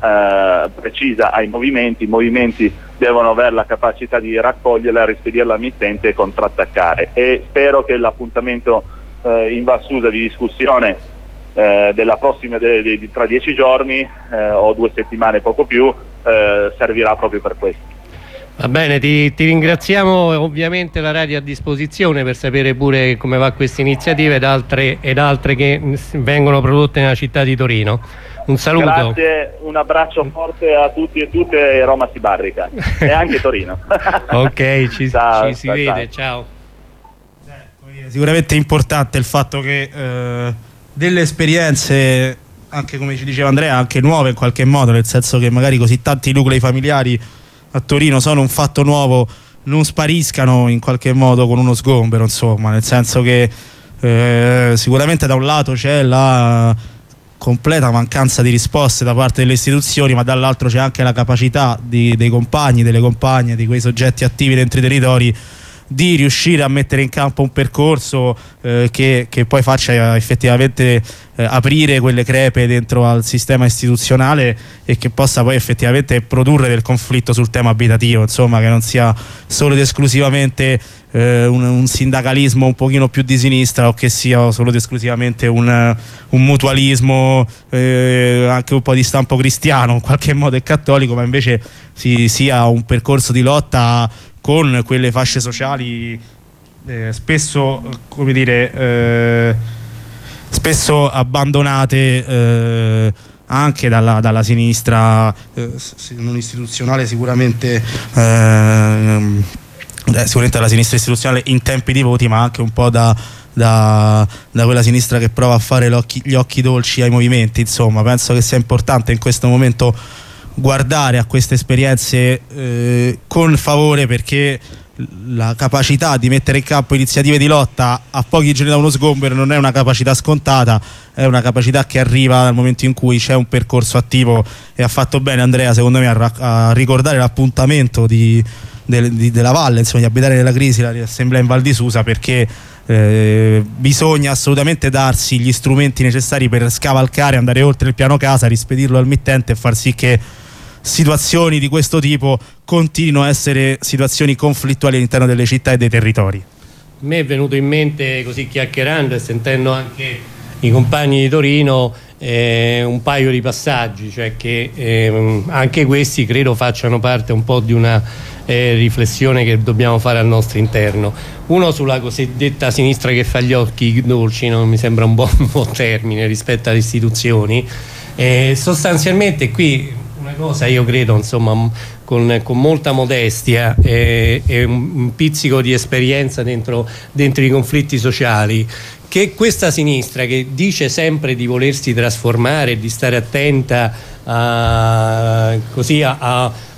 eh, precisa ai movimenti. I movimenti devono avere la capacità di raccoglierla, rispedirla al mittente e contrattaccare, e spero che l'appuntamento eh, in Val Susa di discussione Eh, della prossima de, de, de, tra dieci giorni eh, o due settimane, poco più, eh, servirà proprio per questo. Va bene, ti, ti ringraziamo. Ovviamente la radio a disposizione per sapere pure come va questa iniziativa ed altre, ed altre che vengono prodotte nella città di Torino. Un saluto. Grazie, un abbraccio forte a tutti e tutte, e Roma si barrica e anche Torino. Ok, ci, ciao, ci si ciao, vede, ciao. ciao. Eh, sicuramente è importante il fatto che eh, delle esperienze, anche come ci diceva Andrea, anche nuove in qualche modo, nel senso che magari così tanti nuclei familiari a Torino sono un fatto nuovo, non spariscano in qualche modo con uno sgombero, insomma, nel senso che eh, sicuramente da un lato c'è la completa mancanza di risposte da parte delle istituzioni, ma dall'altro c'è anche la capacità di, dei compagni, delle compagne, di quei soggetti attivi dentro i territori di riuscire a mettere in campo un percorso eh, che, che poi faccia effettivamente eh, aprire quelle crepe dentro al sistema istituzionale e che possa poi effettivamente produrre del conflitto sul tema abitativo, insomma, che non sia solo ed esclusivamente eh, un, un sindacalismo un pochino più di sinistra, o che sia solo ed esclusivamente un, un mutualismo eh, anche un po' di stampo cristiano in qualche modo e cattolico, ma invece si, sia un percorso di lotta con quelle fasce sociali eh, spesso, come dire, eh, spesso abbandonate eh, anche dalla, dalla sinistra eh, non istituzionale, sicuramente eh, sicuramente dalla sinistra istituzionale in tempi di voti, ma anche un po' da, da, da quella sinistra che prova a fare occhi, gli occhi dolci ai movimenti. Insomma, penso che sia importante in questo momento guardare a queste esperienze eh, con favore, perché la capacità di mettere in campo iniziative di lotta a pochi giorni da uno sgombero non è una capacità scontata, è una capacità che arriva nel momento in cui c'è un percorso attivo. E ha fatto bene Andrea, secondo me, a, a ricordare l'appuntamento di, de, di, della Valle, insomma, di abitare nella crisi, la riassemblea in Val di Susa, perché eh, bisogna assolutamente darsi gli strumenti necessari per scavalcare, andare oltre il piano casa, rispedirlo al mittente e far sì che situazioni di questo tipo continuino a essere situazioni conflittuali all'interno delle città e dei territori. A me è venuto in mente, così chiacchierando e sentendo anche i compagni di Torino, eh, un paio di passaggi, cioè che eh, anche questi credo facciano parte un po' di una eh, riflessione che dobbiamo fare al nostro interno. Uno sulla cosiddetta sinistra che fa gli occhi dolci, non mi sembra un buon, un buon termine rispetto alle istituzioni. Eh, sostanzialmente qui una cosa, io credo, insomma, con, con molta modestia e, e un pizzico di esperienza dentro, dentro i conflitti sociali, che questa sinistra che dice sempre di volersi trasformare, di stare attenta a, così a, a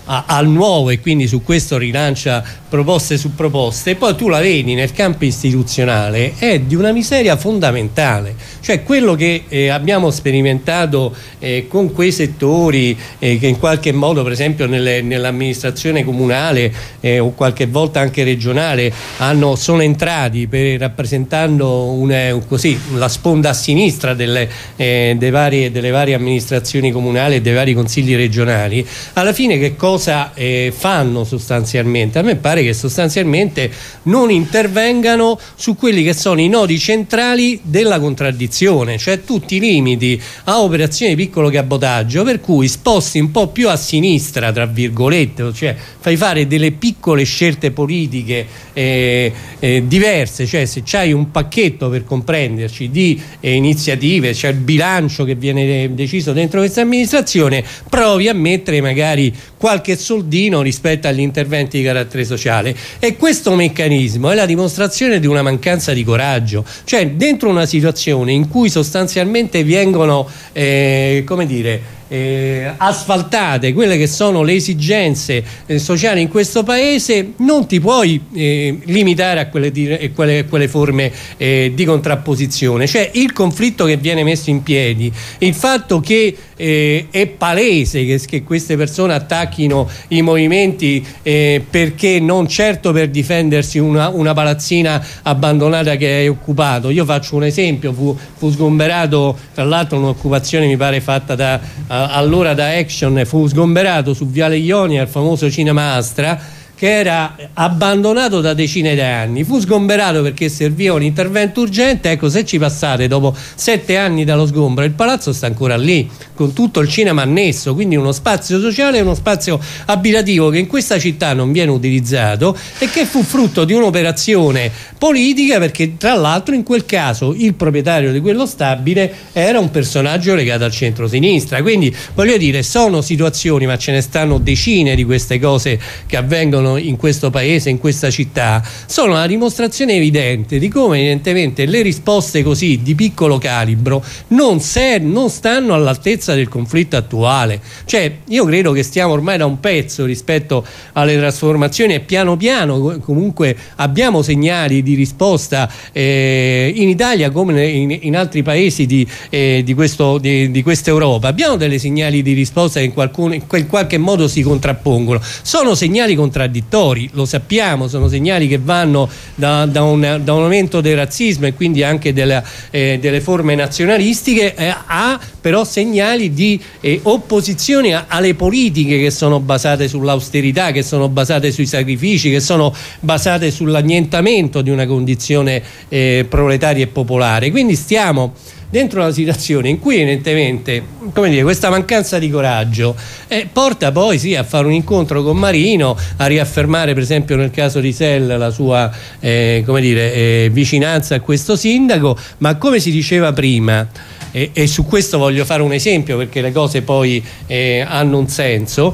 a, al nuovo, e quindi su questo rilancia proposte su proposte, e poi tu la vedi nel campo istituzionale, è di una miseria fondamentale. Cioè quello che eh, abbiamo sperimentato eh, con quei settori eh, che in qualche modo, per esempio nelle, nell'amministrazione comunale eh, o qualche volta anche regionale, hanno, sono entrati per, rappresentando una, così, la sponda a sinistra delle, eh, dei varie, delle varie amministrazioni comunali e dei vari consigli regionali, alla fine che cosa eh, fanno sostanzialmente? A me pare che sostanzialmente non intervengano su quelli che sono i nodi centrali della contraddizione, cioè tutti i limiti a operazioni di piccolo cabotaggio, per cui sposti un po' più a sinistra, tra virgolette, cioè fai fare delle piccole scelte politiche eh, eh, diverse, cioè se c'hai un pacchetto, per comprenderci, di eh, iniziative, c'è il bilancio che viene deciso dentro questa amministrazione, provi a mettere magari qualche soldino rispetto agli interventi di carattere sociale, e questo meccanismo è la dimostrazione di una mancanza di coraggio. Cioè dentro una situazione in cui sostanzialmente vengono eh, come dire Eh, asfaltate quelle che sono le esigenze eh, sociali in questo paese, non ti puoi eh, limitare a quelle, di, eh, quelle, quelle forme eh, di contrapposizione. Cioè il conflitto che viene messo in piedi, il fatto che eh, è palese che, che queste persone attacchino i movimenti eh, perché non certo per difendersi una, una palazzina abbandonata che hai occupato. Io faccio un esempio, fu, fu sgomberato, tra l'altro un'occupazione mi pare fatta da allora da Action, fu sgomberato su Viale Ionia il famoso Cinema Astra, che era abbandonato da decine di anni. Fu sgomberato perché serviva un intervento urgente. Ecco, se ci passate dopo sette anni dallo sgombero, il palazzo sta ancora lì, con tutto il cinema annesso, quindi uno spazio sociale e uno spazio abitativo che in questa città non viene utilizzato, e che fu frutto di un'operazione politica, perché tra l'altro in quel caso il proprietario di quello stabile era un personaggio legato al centro-sinistra. Quindi voglio dire, sono situazioni, ma ce ne stanno decine di queste cose che avvengono in questo paese, in questa città, sono una dimostrazione evidente di come evidentemente le risposte così di piccolo calibro non, ser- non stanno all'altezza del conflitto attuale. Cioè io credo che stiamo ormai da un pezzo rispetto alle trasformazioni, e piano piano comunque abbiamo segnali di risposta eh, in Italia come in, in altri paesi di, eh, di, questo, di, di questa Europa. Abbiamo delle segnali di risposta che in, qualcuno, in qualche modo si contrappongono, sono segnali contraddittori, lo sappiamo, sono segnali che vanno da, da, un, da un aumento del razzismo e quindi anche della, eh, delle forme nazionalistiche eh, a però segnali di eh, opposizione a, alle politiche che sono basate sull'austerità, che sono basate sui sacrifici, che sono basate sull'annientamento di una condizione eh, proletaria e popolare. Quindi stiamo dentro una situazione in cui evidentemente, come dire, questa mancanza di coraggio eh, porta poi sì a fare un incontro con Marino, a riaffermare per esempio nel caso di Sell la sua eh, come dire, eh, vicinanza a questo sindaco, ma come si diceva prima, e, e su questo voglio fare un esempio perché le cose poi eh, hanno un senso,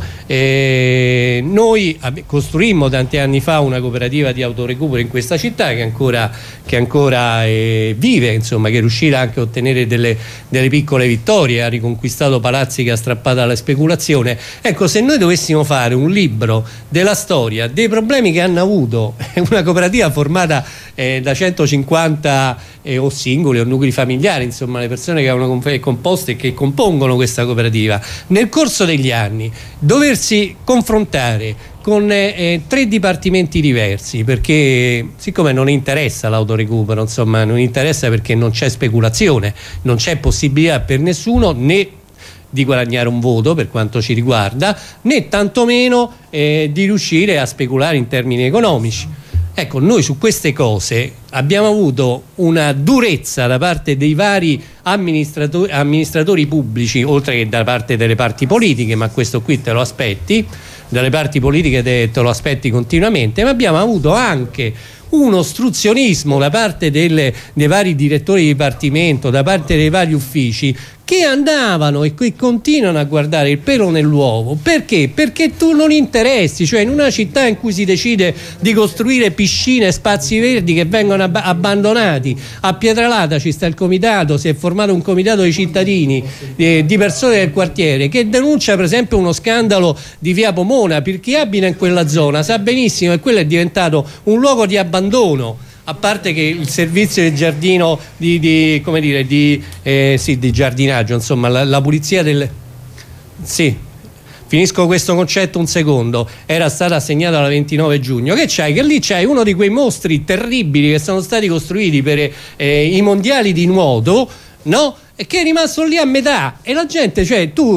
eh, noi costruimmo tanti anni fa una cooperativa di autorecupero in questa città che ancora, che ancora eh, vive, insomma, che è riuscita anche a ottenere delle, delle piccole vittorie, ha riconquistato palazzi che ha strappato alla speculazione. Ecco, se noi dovessimo fare un libro della storia dei problemi che hanno avuto una cooperativa formata eh, da centocinquanta eh, o singoli o nuclei familiari, insomma le persone che avevano composte e che compongono questa cooperativa, nel corso degli anni doversi confrontare con eh, tre dipartimenti diversi, perché siccome non interessa l'autorecupero, insomma non interessa perché non c'è speculazione, non c'è possibilità per nessuno né di guadagnare un voto per quanto ci riguarda, né tantomeno eh, di riuscire a speculare in termini economici. Ecco, noi su queste cose abbiamo avuto una durezza da parte dei vari amministratori, amministratori pubblici, oltre che da parte delle parti politiche, ma questo qui te lo aspetti, dalle parti politiche te, te lo aspetti continuamente, ma abbiamo avuto anche un ostruzionismo da parte delle, dei vari direttori di dipartimento, da parte dei vari uffici, che che andavano e che continuano a guardare il pelo nell'uovo. Perché? Perché tu non interessi, cioè in una città in cui si decide di costruire piscine, spazi verdi che vengono ab- abbandonati, a Pietralata ci sta il comitato, si è formato un comitato di cittadini, eh, di persone del quartiere, che denuncia per esempio uno scandalo di via Pomona. Per chi abita in quella zona sa benissimo che quello è diventato un luogo di abbandono, a parte che il servizio del giardino di, di come dire di, eh, sì, di giardinaggio, insomma la, la pulizia del sì finisco questo concetto un secondo, era stata assegnata alla ventinove giugno. Che c'hai? Che lì c'hai uno di quei mostri terribili che sono stati costruiti per eh, i mondiali di nuoto, no? E che è rimasto lì a metà, e la gente, cioè tu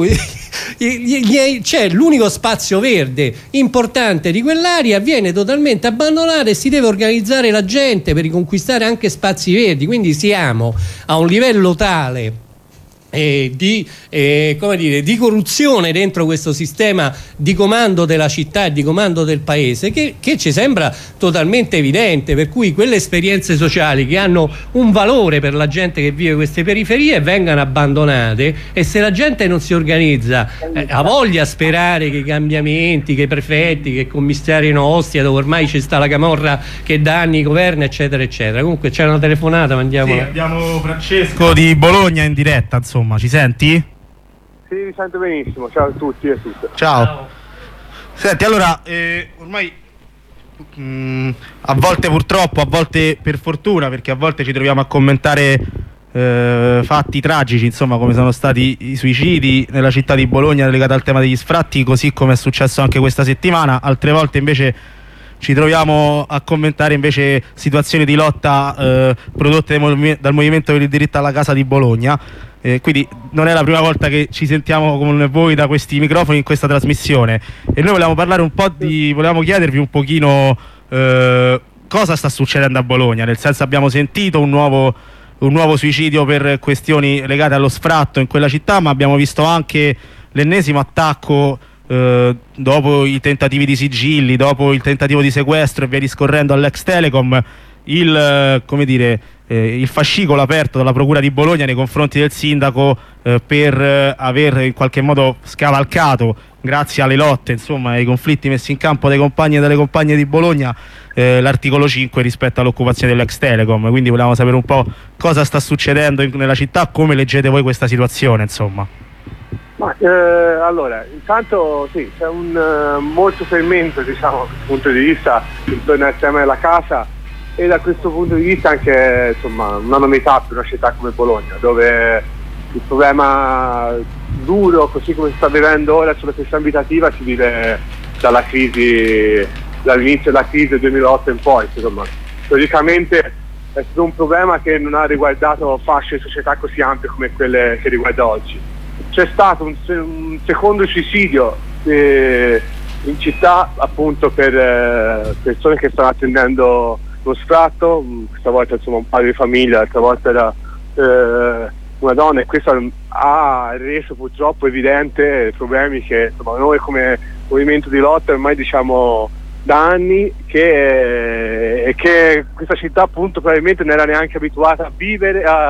c'è l'unico spazio verde importante di quell'area, viene totalmente abbandonato e si deve organizzare la gente per riconquistare anche spazi verdi. Quindi siamo a un livello tale Eh, di, eh, come dire, di corruzione dentro questo sistema di comando della città e di comando del paese che, che ci sembra totalmente evidente, per cui quelle esperienze sociali che hanno un valore per la gente che vive queste periferie vengano abbandonate, e se la gente non si organizza eh, ha voglia a sperare che i cambiamenti, che i prefetti, che commissarino Ostia, dove ormai c'è sta la camorra che da anni governa, eccetera eccetera. Comunque c'è una telefonata, mandiamo. Sì, abbiamo Francesco di Bologna in diretta, insomma. Ci senti? Sì, mi sento benissimo, ciao a tutti e a tutte. Ciao. Ciao. Senti, allora, eh, ormai mh, a volte purtroppo, a volte per fortuna, perché a volte ci troviamo a commentare eh, fatti tragici, insomma, come sono stati i suicidi nella città di Bologna legati al tema degli sfratti, così come è successo anche questa settimana. Altre volte invece ci troviamo a commentare invece situazioni di lotta eh, prodotte dal Movimento per il diritto alla casa di Bologna. Eh, quindi non è la prima volta che ci sentiamo con voi da questi microfoni in questa trasmissione, e noi volevamo parlare un po' di, volevamo chiedervi un pochino eh, cosa sta succedendo a Bologna, nel senso, abbiamo sentito un nuovo, un nuovo suicidio per questioni legate allo sfratto in quella città, ma abbiamo visto anche l'ennesimo attacco eh, dopo i tentativi di sigilli, dopo il tentativo di sequestro e via discorrendo all'ex Telecom, il, eh, come dire, Eh, il fascicolo aperto dalla Procura di Bologna nei confronti del sindaco eh, per eh, aver in qualche modo scavalcato, grazie alle lotte, insomma, ai conflitti messi in campo dai compagni e dalle compagne di Bologna, eh, l'articolo cinque rispetto all'occupazione dell'ex Telecom. Quindi volevamo sapere un po' cosa sta succedendo in, nella città, come leggete voi questa situazione, insomma. Ma eh, allora, intanto sì, c'è un uh, molto fermento, diciamo, da questo punto di vista intorno al tema della casa, e da questo punto di vista anche, insomma, una novità per una città come Bologna, dove il problema duro, così come si sta vivendo ora sulla questione abitativa, si vive dalla crisi, dall'inizio della crisi del duemilaotto in poi. Insomma, praticamente è stato un problema che non ha riguardato fasce di società così ampie come quelle che riguarda oggi. C'è stato un, un secondo suicidio eh, in città, appunto, per eh, persone che stanno attendendo lo sfratto, questa volta insomma un padre di famiglia, l'altra volta era eh, una donna, e questo ha reso purtroppo evidente problemi che, insomma, noi come movimento di lotta ormai diciamo da anni che, che questa città appunto probabilmente non era neanche abituata a vivere a,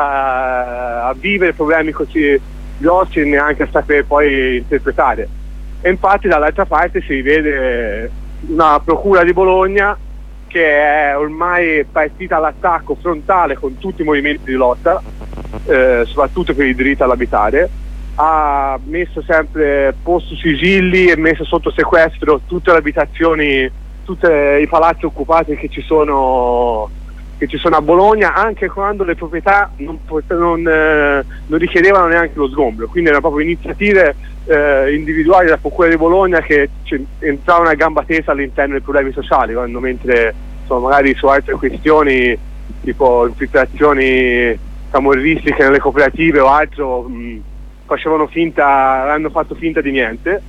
a, a vivere problemi così grossi e neanche a sapere poi interpretare. E infatti dall'altra parte si vede una procura di Bologna che è ormai partita all'attacco frontale con tutti i movimenti di lotta, eh, soprattutto per il diritto all'abitare, ha messo sempre posto sigilli e messo sotto sequestro tutte le abitazioni, tutti i palazzi occupati che ci sono, che ci sono a Bologna, anche quando le proprietà non, non, eh, non richiedevano neanche lo sgombro. Quindi erano proprio iniziative eh, individuali della Procura di Bologna che entravano a gamba tesa all'interno dei problemi sociali, quando mentre insomma, magari su altre questioni tipo infiltrazioni camorristiche nelle cooperative o altro mh, facevano finta, hanno fatto finta di niente.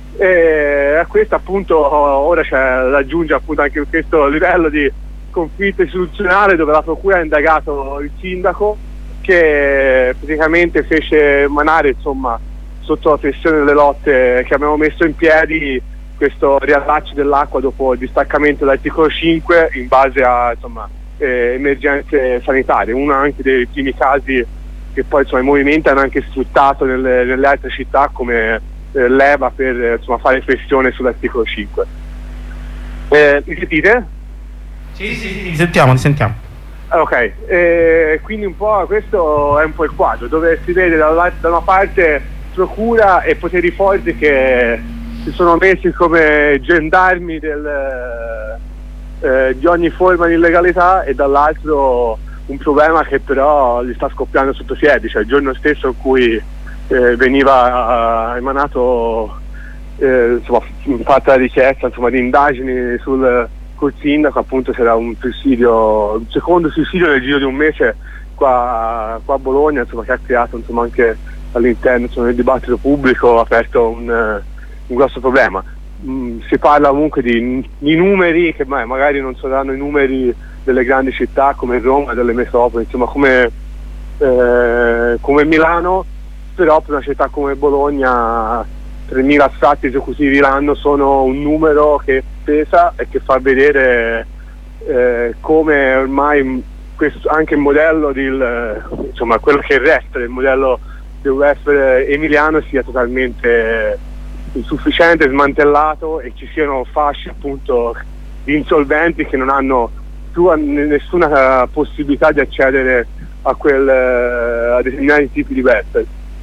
E a questo appunto ora c'è da aggiungere appunto anche questo livello di conflitto istituzionale, dove la procura ha indagato il sindaco, che praticamente fece emanare, insomma, sotto la pressione delle lotte che abbiamo messo in piedi, questo riallaccio dell'acqua dopo il distaccamento dell'articolo cinque in base a, insomma, eh, emergenze sanitarie. Uno anche dei primi casi che poi insomma, i movimenti hanno anche sfruttato nelle, nelle altre città come eh, leva per eh, insomma, fare pressione sull'articolo cinque. Eh, mi sentite? Sì, sì, sì, ti sentiamo, ti sentiamo. Ok, eh, quindi un po' questo è un po' il quadro, dove si vede da, da una parte procura e poteri forti che si sono messi come gendarmi del, eh, di ogni forma di illegalità, e dall'altro un problema che però gli sta scoppiando sotto piedi, cioè il giorno stesso in cui eh, veniva uh, emanato eh, insomma, fatta la richiesta insomma, di indagini sul col sindaco, appunto c'era un suicidio, un secondo suicidio nel giro di un mese qua, qua a Bologna, insomma, che ha creato insomma, anche all'interno insomma, del dibattito pubblico, ha aperto un, un grosso problema. Mm, si parla comunque di, di numeri che ma, magari non saranno i numeri delle grandi città come Roma, delle metropoli, insomma come, eh, come Milano, però per una città come Bologna tremila astratti esecutivi l'anno sono un numero che pesa e che fa vedere eh, come ormai questo, anche il modello del, insomma quello che resta del modello del welfare emiliano sia totalmente insufficiente, smantellato, e ci siano fasce appunto di insolventi che non hanno più nessuna possibilità di accedere a, quel, a determinati tipi di welfare.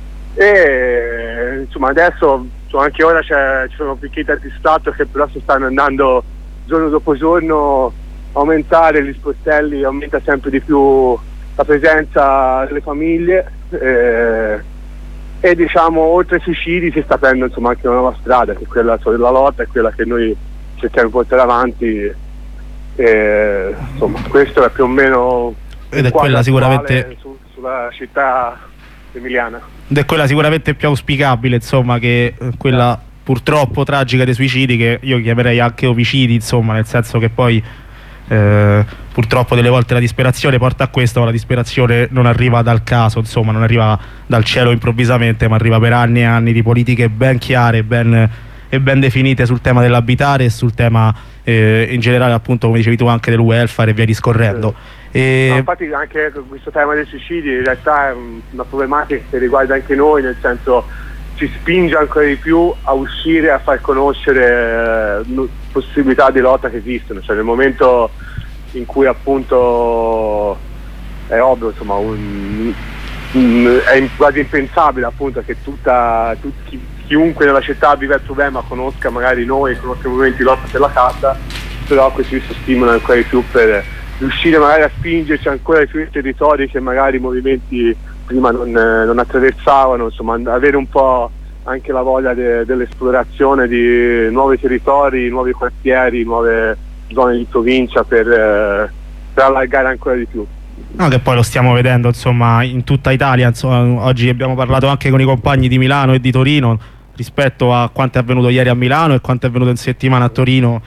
E insomma adesso insomma, anche ora c'è, ci sono picchetti anti-Stato che però si stanno andando giorno dopo giorno a aumentare, gli sportelli, aumenta sempre di più la presenza delle famiglie eh, e diciamo oltre ai suicidi si sta aprendo insomma anche una nuova strada, che è quella della lotta, è quella che noi cerchiamo di portare avanti e, insomma questo è più o meno ed è quella sicuramente su, sulla città emiliana. Ed è quella sicuramente più auspicabile, insomma, che quella purtroppo tragica dei suicidi, che io chiamerei anche omicidi, insomma, nel senso che poi eh, purtroppo delle volte la disperazione porta a questo, ma la disperazione non arriva dal caso, insomma, non arriva dal cielo improvvisamente, ma arriva per anni e anni di politiche ben chiare, ben, e ben definite sul tema dell'abitare e sul tema eh, in generale, appunto, come dicevi tu, anche del welfare e via discorrendo. E... No, infatti anche questo tema dei suicidi in realtà è una problematica che riguarda anche noi, nel senso ci spinge ancora di più a uscire, a far conoscere eh, possibilità di lotta che esistono, cioè nel momento in cui appunto è ovvio, insomma, un, un, è quasi impensabile appunto che tutta, tutti, chiunque nella città vive il problema conosca magari noi, conosca i movimenti di lotta per la casa, però questi si stimolano ancora di più per riuscire magari a spingerci ancora di più in territori che magari i movimenti prima non, non attraversavano, insomma avere un po' anche la voglia de, dell'esplorazione di nuovi territori, nuovi quartieri, nuove zone di provincia per, eh, per allargare ancora di più. No, che poi lo stiamo vedendo insomma in tutta Italia, insomma, oggi abbiamo parlato anche con i compagni di Milano e di Torino rispetto a quanto è avvenuto ieri a Milano e quanto è avvenuto in settimana a Torino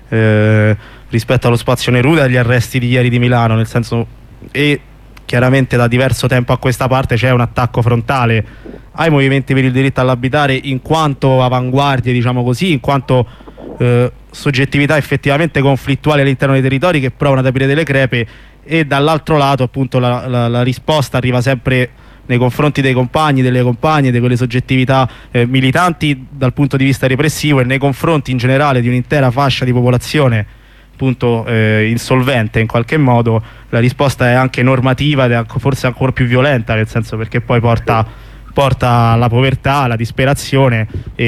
eh, rispetto allo spazio Neruda e agli arresti di ieri di Milano, nel senso, e chiaramente da diverso tempo a questa parte c'è un attacco frontale ai movimenti per il diritto all'abitare in quanto avanguardie, diciamo così, in quanto eh, soggettività effettivamente conflittuali all'interno dei territori che provano ad aprire delle crepe, e dall'altro lato appunto la, la, la risposta arriva sempre nei confronti dei compagni, delle compagne, di quelle soggettività eh, militanti dal punto di vista repressivo, e nei confronti in generale di un'intera fascia di popolazione appunto eh, insolvente in qualche modo. La risposta è anche normativa ed è forse ancora più violenta, nel senso perché poi porta, porta alla povertà, alla disperazione,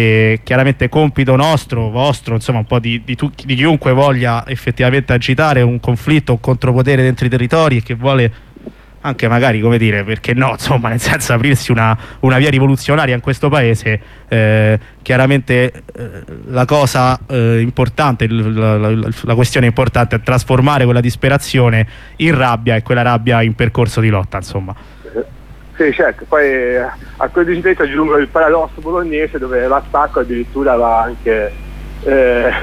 e chiaramente compito nostro, vostro, insomma un po' di, di, tu, di chiunque voglia effettivamente agitare un conflitto, un contropotere dentro i territori e che vuole anche magari, come dire, perché no, insomma, nel senso aprirsi una, una via rivoluzionaria in questo paese. Eh, chiaramente eh, la cosa eh, importante, la, la, la questione importante è trasformare quella disperazione in rabbia e quella rabbia in percorso di lotta, insomma. Sì, certo, poi a quel desiderio aggiungo il paradosso bolognese, dove l'attacco addirittura va anche eh,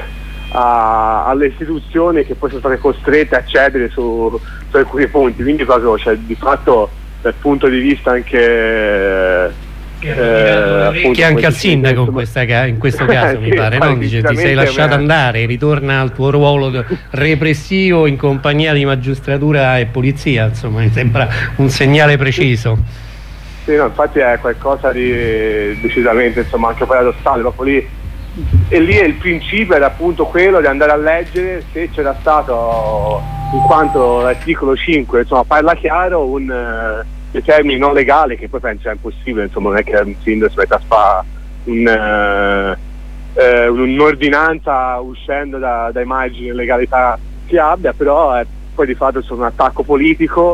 a, alle istituzioni che poi sono state costrette a cedere su, su alcuni punti, quindi proprio, cioè, di fatto dal punto di vista anche eh, che anche al sindaco in, questa, in questo caso sì, mi pare, no? Dice, ti sei lasciato andare, ritorna al tuo ruolo repressivo in compagnia di magistratura e polizia, insomma mi sembra un segnale preciso. Sì, no, infatti è qualcosa di decisamente, insomma, anche paradossale, proprio lì. E lì il principio era appunto quello di andare a leggere se c'era stato, in quanto l'articolo cinque, insomma, parla chiaro, un eh, dei termini non legali, che poi penso è impossibile, insomma, non è che un sindaco si metta a fare un, eh, eh, un'ordinanza uscendo da, dai margini di legalità che abbia, però è poi di fatto insomma, un attacco politico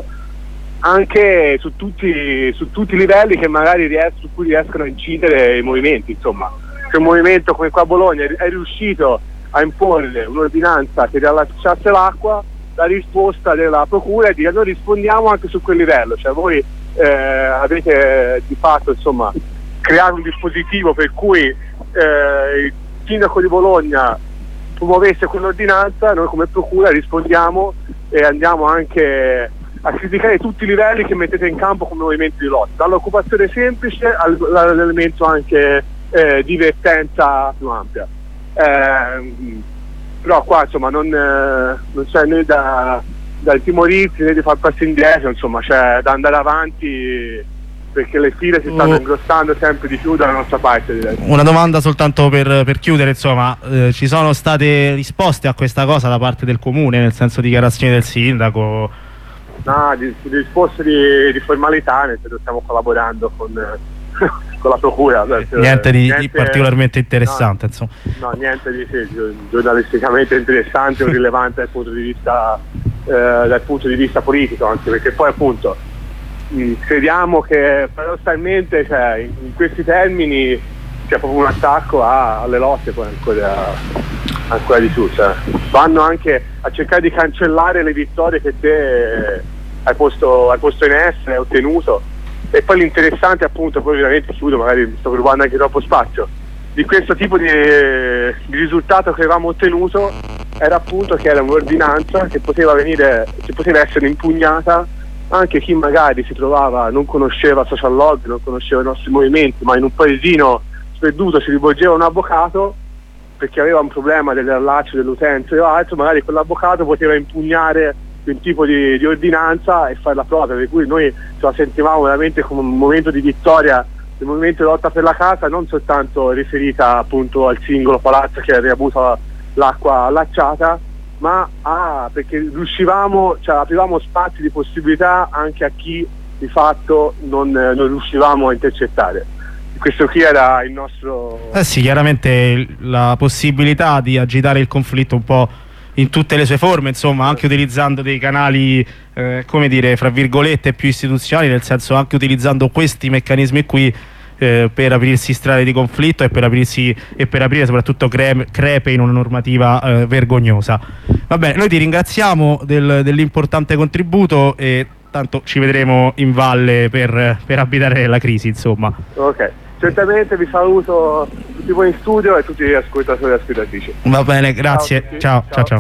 anche su tutti, su tutti i livelli che magari ries- su cui riescono a incidere i movimenti, insomma. Se un movimento come qua a Bologna è riuscito a imporre un'ordinanza che riallacciasse l'acqua, la risposta della procura è di dire noi rispondiamo anche su quel livello, cioè voi eh, avete di fatto insomma creato un dispositivo per cui eh, il sindaco di Bologna promuovesse quell'ordinanza, noi come procura rispondiamo e andiamo anche a criticare tutti i livelli che mettete in campo come movimenti di lotta, dall'occupazione semplice all'elemento anche eh, divertenza più ampia. Eh, però qua insomma non, eh, non c'è né da, da intimorirsi né di far passi indietro, insomma c'è da andare avanti perché le file si stanno ingrossando sempre di più dalla nostra parte, direi. Una domanda soltanto per, per chiudere, insomma, eh, ci sono state risposte a questa cosa da parte del comune, nel senso dichiarazioni del sindaco? No, di, di risposte di, di formalità, nel senso stiamo collaborando con, con la procura. Niente di, niente, di particolarmente interessante, no, insomma. No, niente di sì, giornalisticamente interessante o rilevante dal punto di vista eh, dal punto di vista politico, anche perché poi appunto mh, crediamo che paradossalmente cioè, in, in questi termini sia proprio un attacco a, alle lotte poi ancora ancora di più, cioè, vanno anche a cercare di cancellare le vittorie che te hai posto, hai posto in essere, hai ottenuto. E poi l'interessante appunto, poi veramente chiudo, magari mi sto rubando anche troppo spazio, di questo tipo di, di risultato che avevamo ottenuto era appunto che era un'ordinanza che poteva venire, che poteva essere impugnata anche chi magari si trovava, non conosceva social lobby, non conosceva i nostri movimenti, ma in un paesino sperduto si rivolgeva a un avvocato perché aveva un problema dell'allaccio dell'utenza o altro, magari quell'avvocato poteva impugnare quel tipo di, di ordinanza e farla propria, per cui noi ce la sentivamo veramente come un momento di vittoria del movimento di lotta per la casa, non soltanto riferita appunto al singolo palazzo che aveva avuto l'acqua allacciata, ma a, perché riuscivamo, cioè aprivamo spazi di possibilità anche a chi di fatto non, non riuscivamo a intercettare. Questo qui era il nostro... Eh sì, chiaramente la possibilità di agitare il conflitto un po' in tutte le sue forme, insomma, anche utilizzando dei canali, eh, come dire, fra virgolette, più istituzionali, nel senso anche utilizzando questi meccanismi qui eh, per aprirsi strade di conflitto e per aprirsi e per aprire soprattutto cre crepe in una normativa eh, vergognosa. Va bene, noi ti ringraziamo del, dell'importante contributo e tanto ci vedremo in valle per, per abitare la crisi, insomma. Ok. Certamente vi saluto tutti voi in studio e tutti gli ascoltatori e ascoltatrici. Va bene, grazie. Ciao, ciao, ciao. ciao.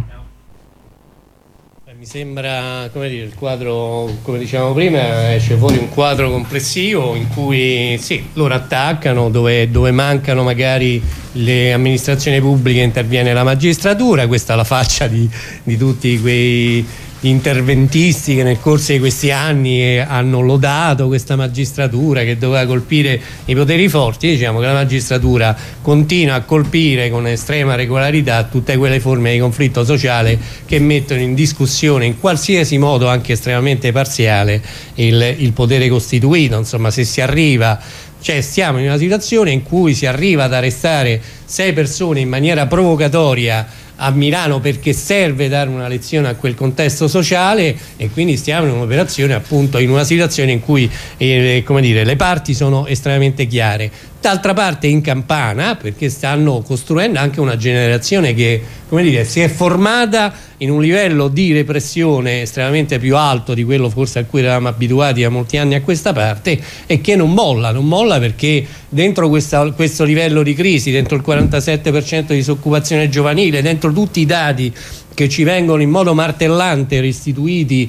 Mi sembra, come dire, il quadro, come dicevamo prima, esce fuori un quadro complessivo in cui sì, loro attaccano, dove, dove mancano magari le amministrazioni pubbliche interviene la magistratura, questa è la faccia di, di tutti quei interventisti che nel corso di questi anni hanno lodato questa magistratura che doveva colpire i poteri forti. Diciamo che la magistratura continua a colpire con estrema regolarità tutte quelle forme di conflitto sociale che mettono in discussione in qualsiasi modo, anche estremamente parziale, il, il potere costituito. Insomma, se si arriva, cioè stiamo in una situazione in cui si arriva ad arrestare sei persone in maniera provocatoria a Milano perché serve dare una lezione a quel contesto sociale, e quindi stiamo in un'operazione appunto in una situazione in cui eh, come dire, le parti sono estremamente chiare. D'altra parte in Campana, perché stanno costruendo anche una generazione che, come dire, si è formata in un livello di repressione estremamente più alto di quello forse a cui eravamo abituati da molti anni a questa parte, e che non molla, non molla perché dentro questa, questo livello di crisi, dentro il quarantasette per cento di disoccupazione giovanile, dentro tutti i dati che ci vengono in modo martellante restituiti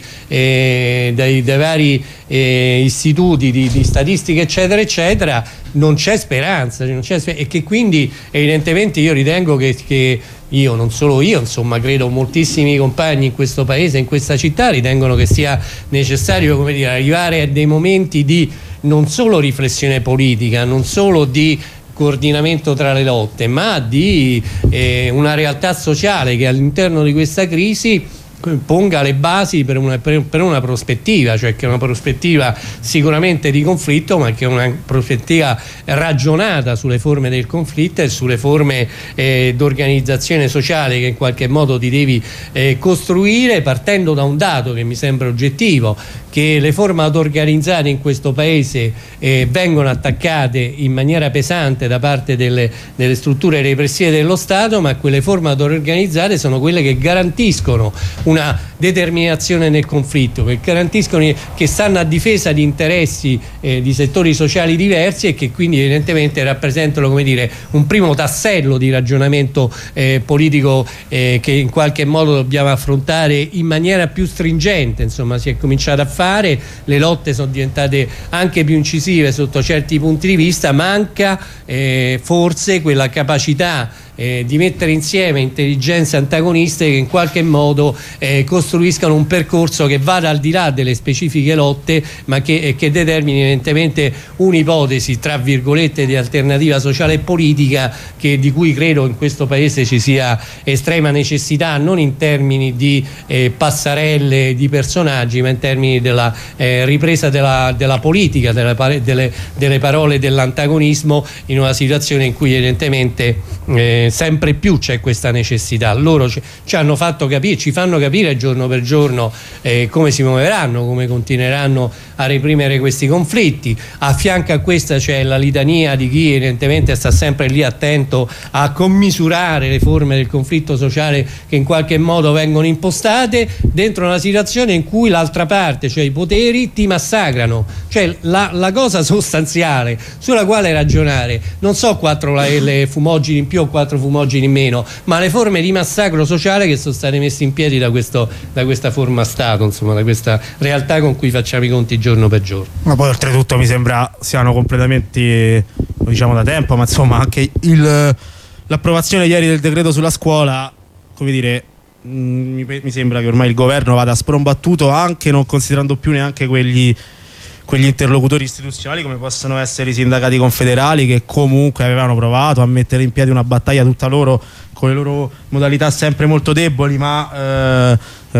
eh, dai, dai vari eh, istituti di, di statistica eccetera eccetera, non c'è speranza, non c'è sper- e che quindi evidentemente io ritengo che, che io, non solo io, insomma credo moltissimi compagni in questo paese, in questa città, ritengono che sia necessario, come dire, arrivare a dei momenti di non solo riflessione politica, non solo di coordinamento tra le lotte, ma di eh, una realtà sociale che all'interno di questa crisi ponga le basi per una, per, per una prospettiva, cioè che è una prospettiva sicuramente di conflitto, ma che è una prospettiva ragionata sulle forme del conflitto e sulle forme eh, d'organizzazione sociale che in qualche modo ti devi eh, costruire, partendo da un dato che mi sembra oggettivo, che le forme auto-organizzate in questo paese eh, vengono attaccate in maniera pesante da parte delle, delle strutture repressive dello Stato, ma quelle forme auto-organizzate sono quelle che garantiscono una determinazione nel conflitto, che garantiscono, che stanno a difesa di interessi eh, di settori sociali diversi e che quindi evidentemente rappresentano, come dire, un primo tassello di ragionamento eh, politico eh, che in qualche modo dobbiamo affrontare in maniera più stringente. Insomma, si è cominciato a fare, le lotte sono diventate anche più incisive sotto certi punti di vista, manca eh, forse quella capacità Eh, di mettere insieme intelligenze antagoniste che in qualche modo eh, costruiscano un percorso che vada al di là delle specifiche lotte, ma che, eh, che determini evidentemente un'ipotesi tra virgolette di alternativa sociale e politica che, di cui credo in questo paese ci sia estrema necessità, non in termini di eh, passarelle di personaggi, ma in termini della eh, ripresa della, della politica, delle, delle, delle parole dell'antagonismo, in una situazione in cui evidentemente eh, sempre più c'è questa necessità. Loro ci, ci hanno fatto capire, ci fanno capire giorno per giorno eh, come si muoveranno, come continueranno a reprimere questi conflitti. A fianco a questa c'è la litania di chi evidentemente sta sempre lì attento a commisurare le forme del conflitto sociale che in qualche modo vengono impostate dentro una situazione in cui l'altra parte, cioè i poteri, ti massacrano. Cioè la, la cosa sostanziale sulla quale ragionare non so quattro le, le fumogene in più o quattro fumogeni in meno, ma le forme di massacro sociale che sono state messe in piedi da, questo, da questa forma Stato, insomma, da questa realtà con cui facciamo i conti giorno per giorno. Ma poi oltretutto mi sembra siano completamente, lo diciamo da tempo, ma insomma anche il, l'approvazione ieri del decreto sulla scuola, come dire, mh, mi, mi sembra che ormai il governo vada sprombattuto, anche non considerando più neanche quegli quegli interlocutori istituzionali come possono essere i sindacati confederali, che comunque avevano provato a mettere in piedi una battaglia tutta loro con le loro modalità sempre molto deboli, ma eh,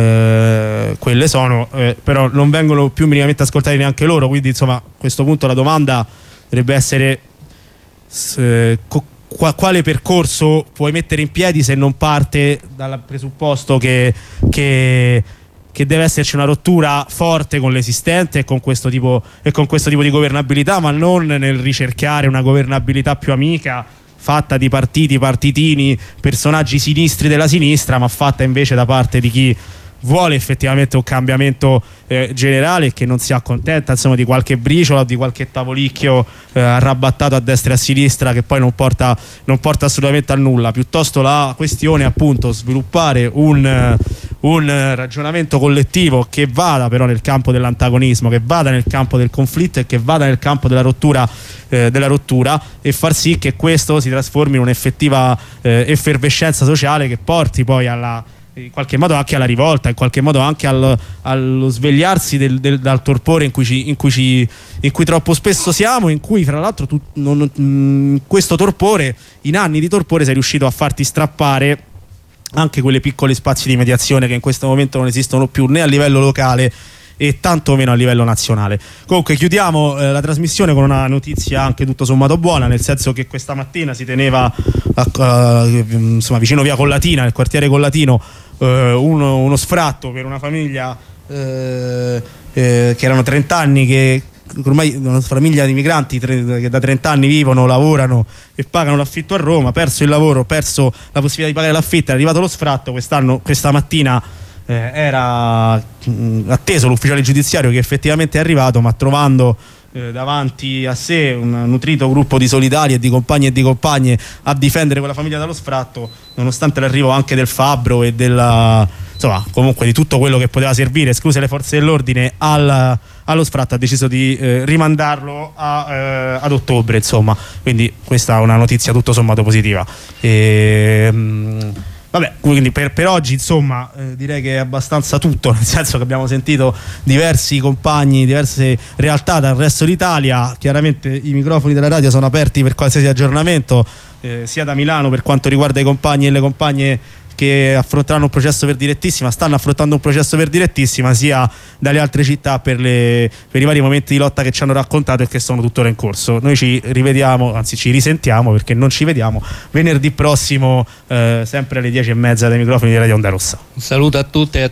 eh, quelle sono, eh, però non vengono più minimamente ascoltati neanche loro. Quindi insomma a questo punto la domanda dovrebbe essere eh, quale percorso puoi mettere in piedi se non parte dal presupposto che, che che deve esserci una rottura forte con l'esistente e con questo tipo, e con questo tipo di governabilità, ma non nel ricercare una governabilità più amica fatta di partiti, partitini, personaggi sinistri della sinistra, ma fatta invece da parte di chi vuole effettivamente un cambiamento eh, generale e che non si accontenta insomma di qualche briciola o di qualche tavolicchio eh, arrabattato a destra e a sinistra che poi non porta, non porta assolutamente a nulla. Piuttosto la questione è appunto sviluppare un, un ragionamento collettivo che vada però nel campo dell'antagonismo, che vada nel campo del conflitto e che vada nel campo della rottura, eh, della rottura e far sì che questo si trasformi in un'effettiva eh, effervescenza sociale che porti poi alla, in qualche modo anche alla rivolta, in qualche modo anche al, allo svegliarsi del, del, dal torpore in cui, ci, in, cui ci, in cui troppo spesso siamo, in cui fra l'altro tu, non, mh, questo torpore, in anni di torpore sei riuscito a farti strappare anche quelle piccoli spazi di mediazione che in questo momento non esistono più né a livello locale e tanto meno a livello nazionale. Comunque chiudiamo eh, la trasmissione con una notizia anche tutto sommato buona, nel senso che questa mattina si teneva a, a, insomma, vicino via Collatina, nel quartiere Collatino, eh, uno, uno sfratto per una famiglia eh, eh, che erano trenta anni, che ormai una famiglia di migranti che da trenta anni vivono, lavorano e pagano l'affitto a Roma, perso il lavoro, perso la possibilità di pagare l'affitto, è arrivato lo sfratto. Quest'anno, questa mattina eh, era mh, atteso l'ufficiale giudiziario che effettivamente è arrivato, ma trovando eh, davanti a sé un nutrito gruppo di solidari e di compagni e di compagne a difendere quella famiglia dallo sfratto, nonostante l'arrivo anche del fabbro e della, insomma, comunque di tutto quello che poteva servire, escluse le forze dell'ordine, al, allo sfratto ha deciso di eh, rimandarlo a, eh, ad ottobre, insomma. Quindi questa è una notizia tutto sommato positiva. E, mh, vabbè, quindi per, per oggi, insomma, eh, direi che è abbastanza tutto, nel senso che abbiamo sentito diversi compagni, diverse realtà dal resto d'Italia. Chiaramente i microfoni della radio sono aperti per qualsiasi aggiornamento, eh, sia da Milano per quanto riguarda i compagni e le compagne che affronteranno un processo per direttissima, stanno affrontando un processo per direttissima, sia dalle altre città per, le, per i vari momenti di lotta che ci hanno raccontato e che sono tuttora in corso. Noi ci rivediamo, anzi ci risentiamo, perché non ci vediamo, venerdì prossimo, eh, sempre alle dieci e mezza dai microfoni di Radio Onda Rossa. Un saluto a tutte e a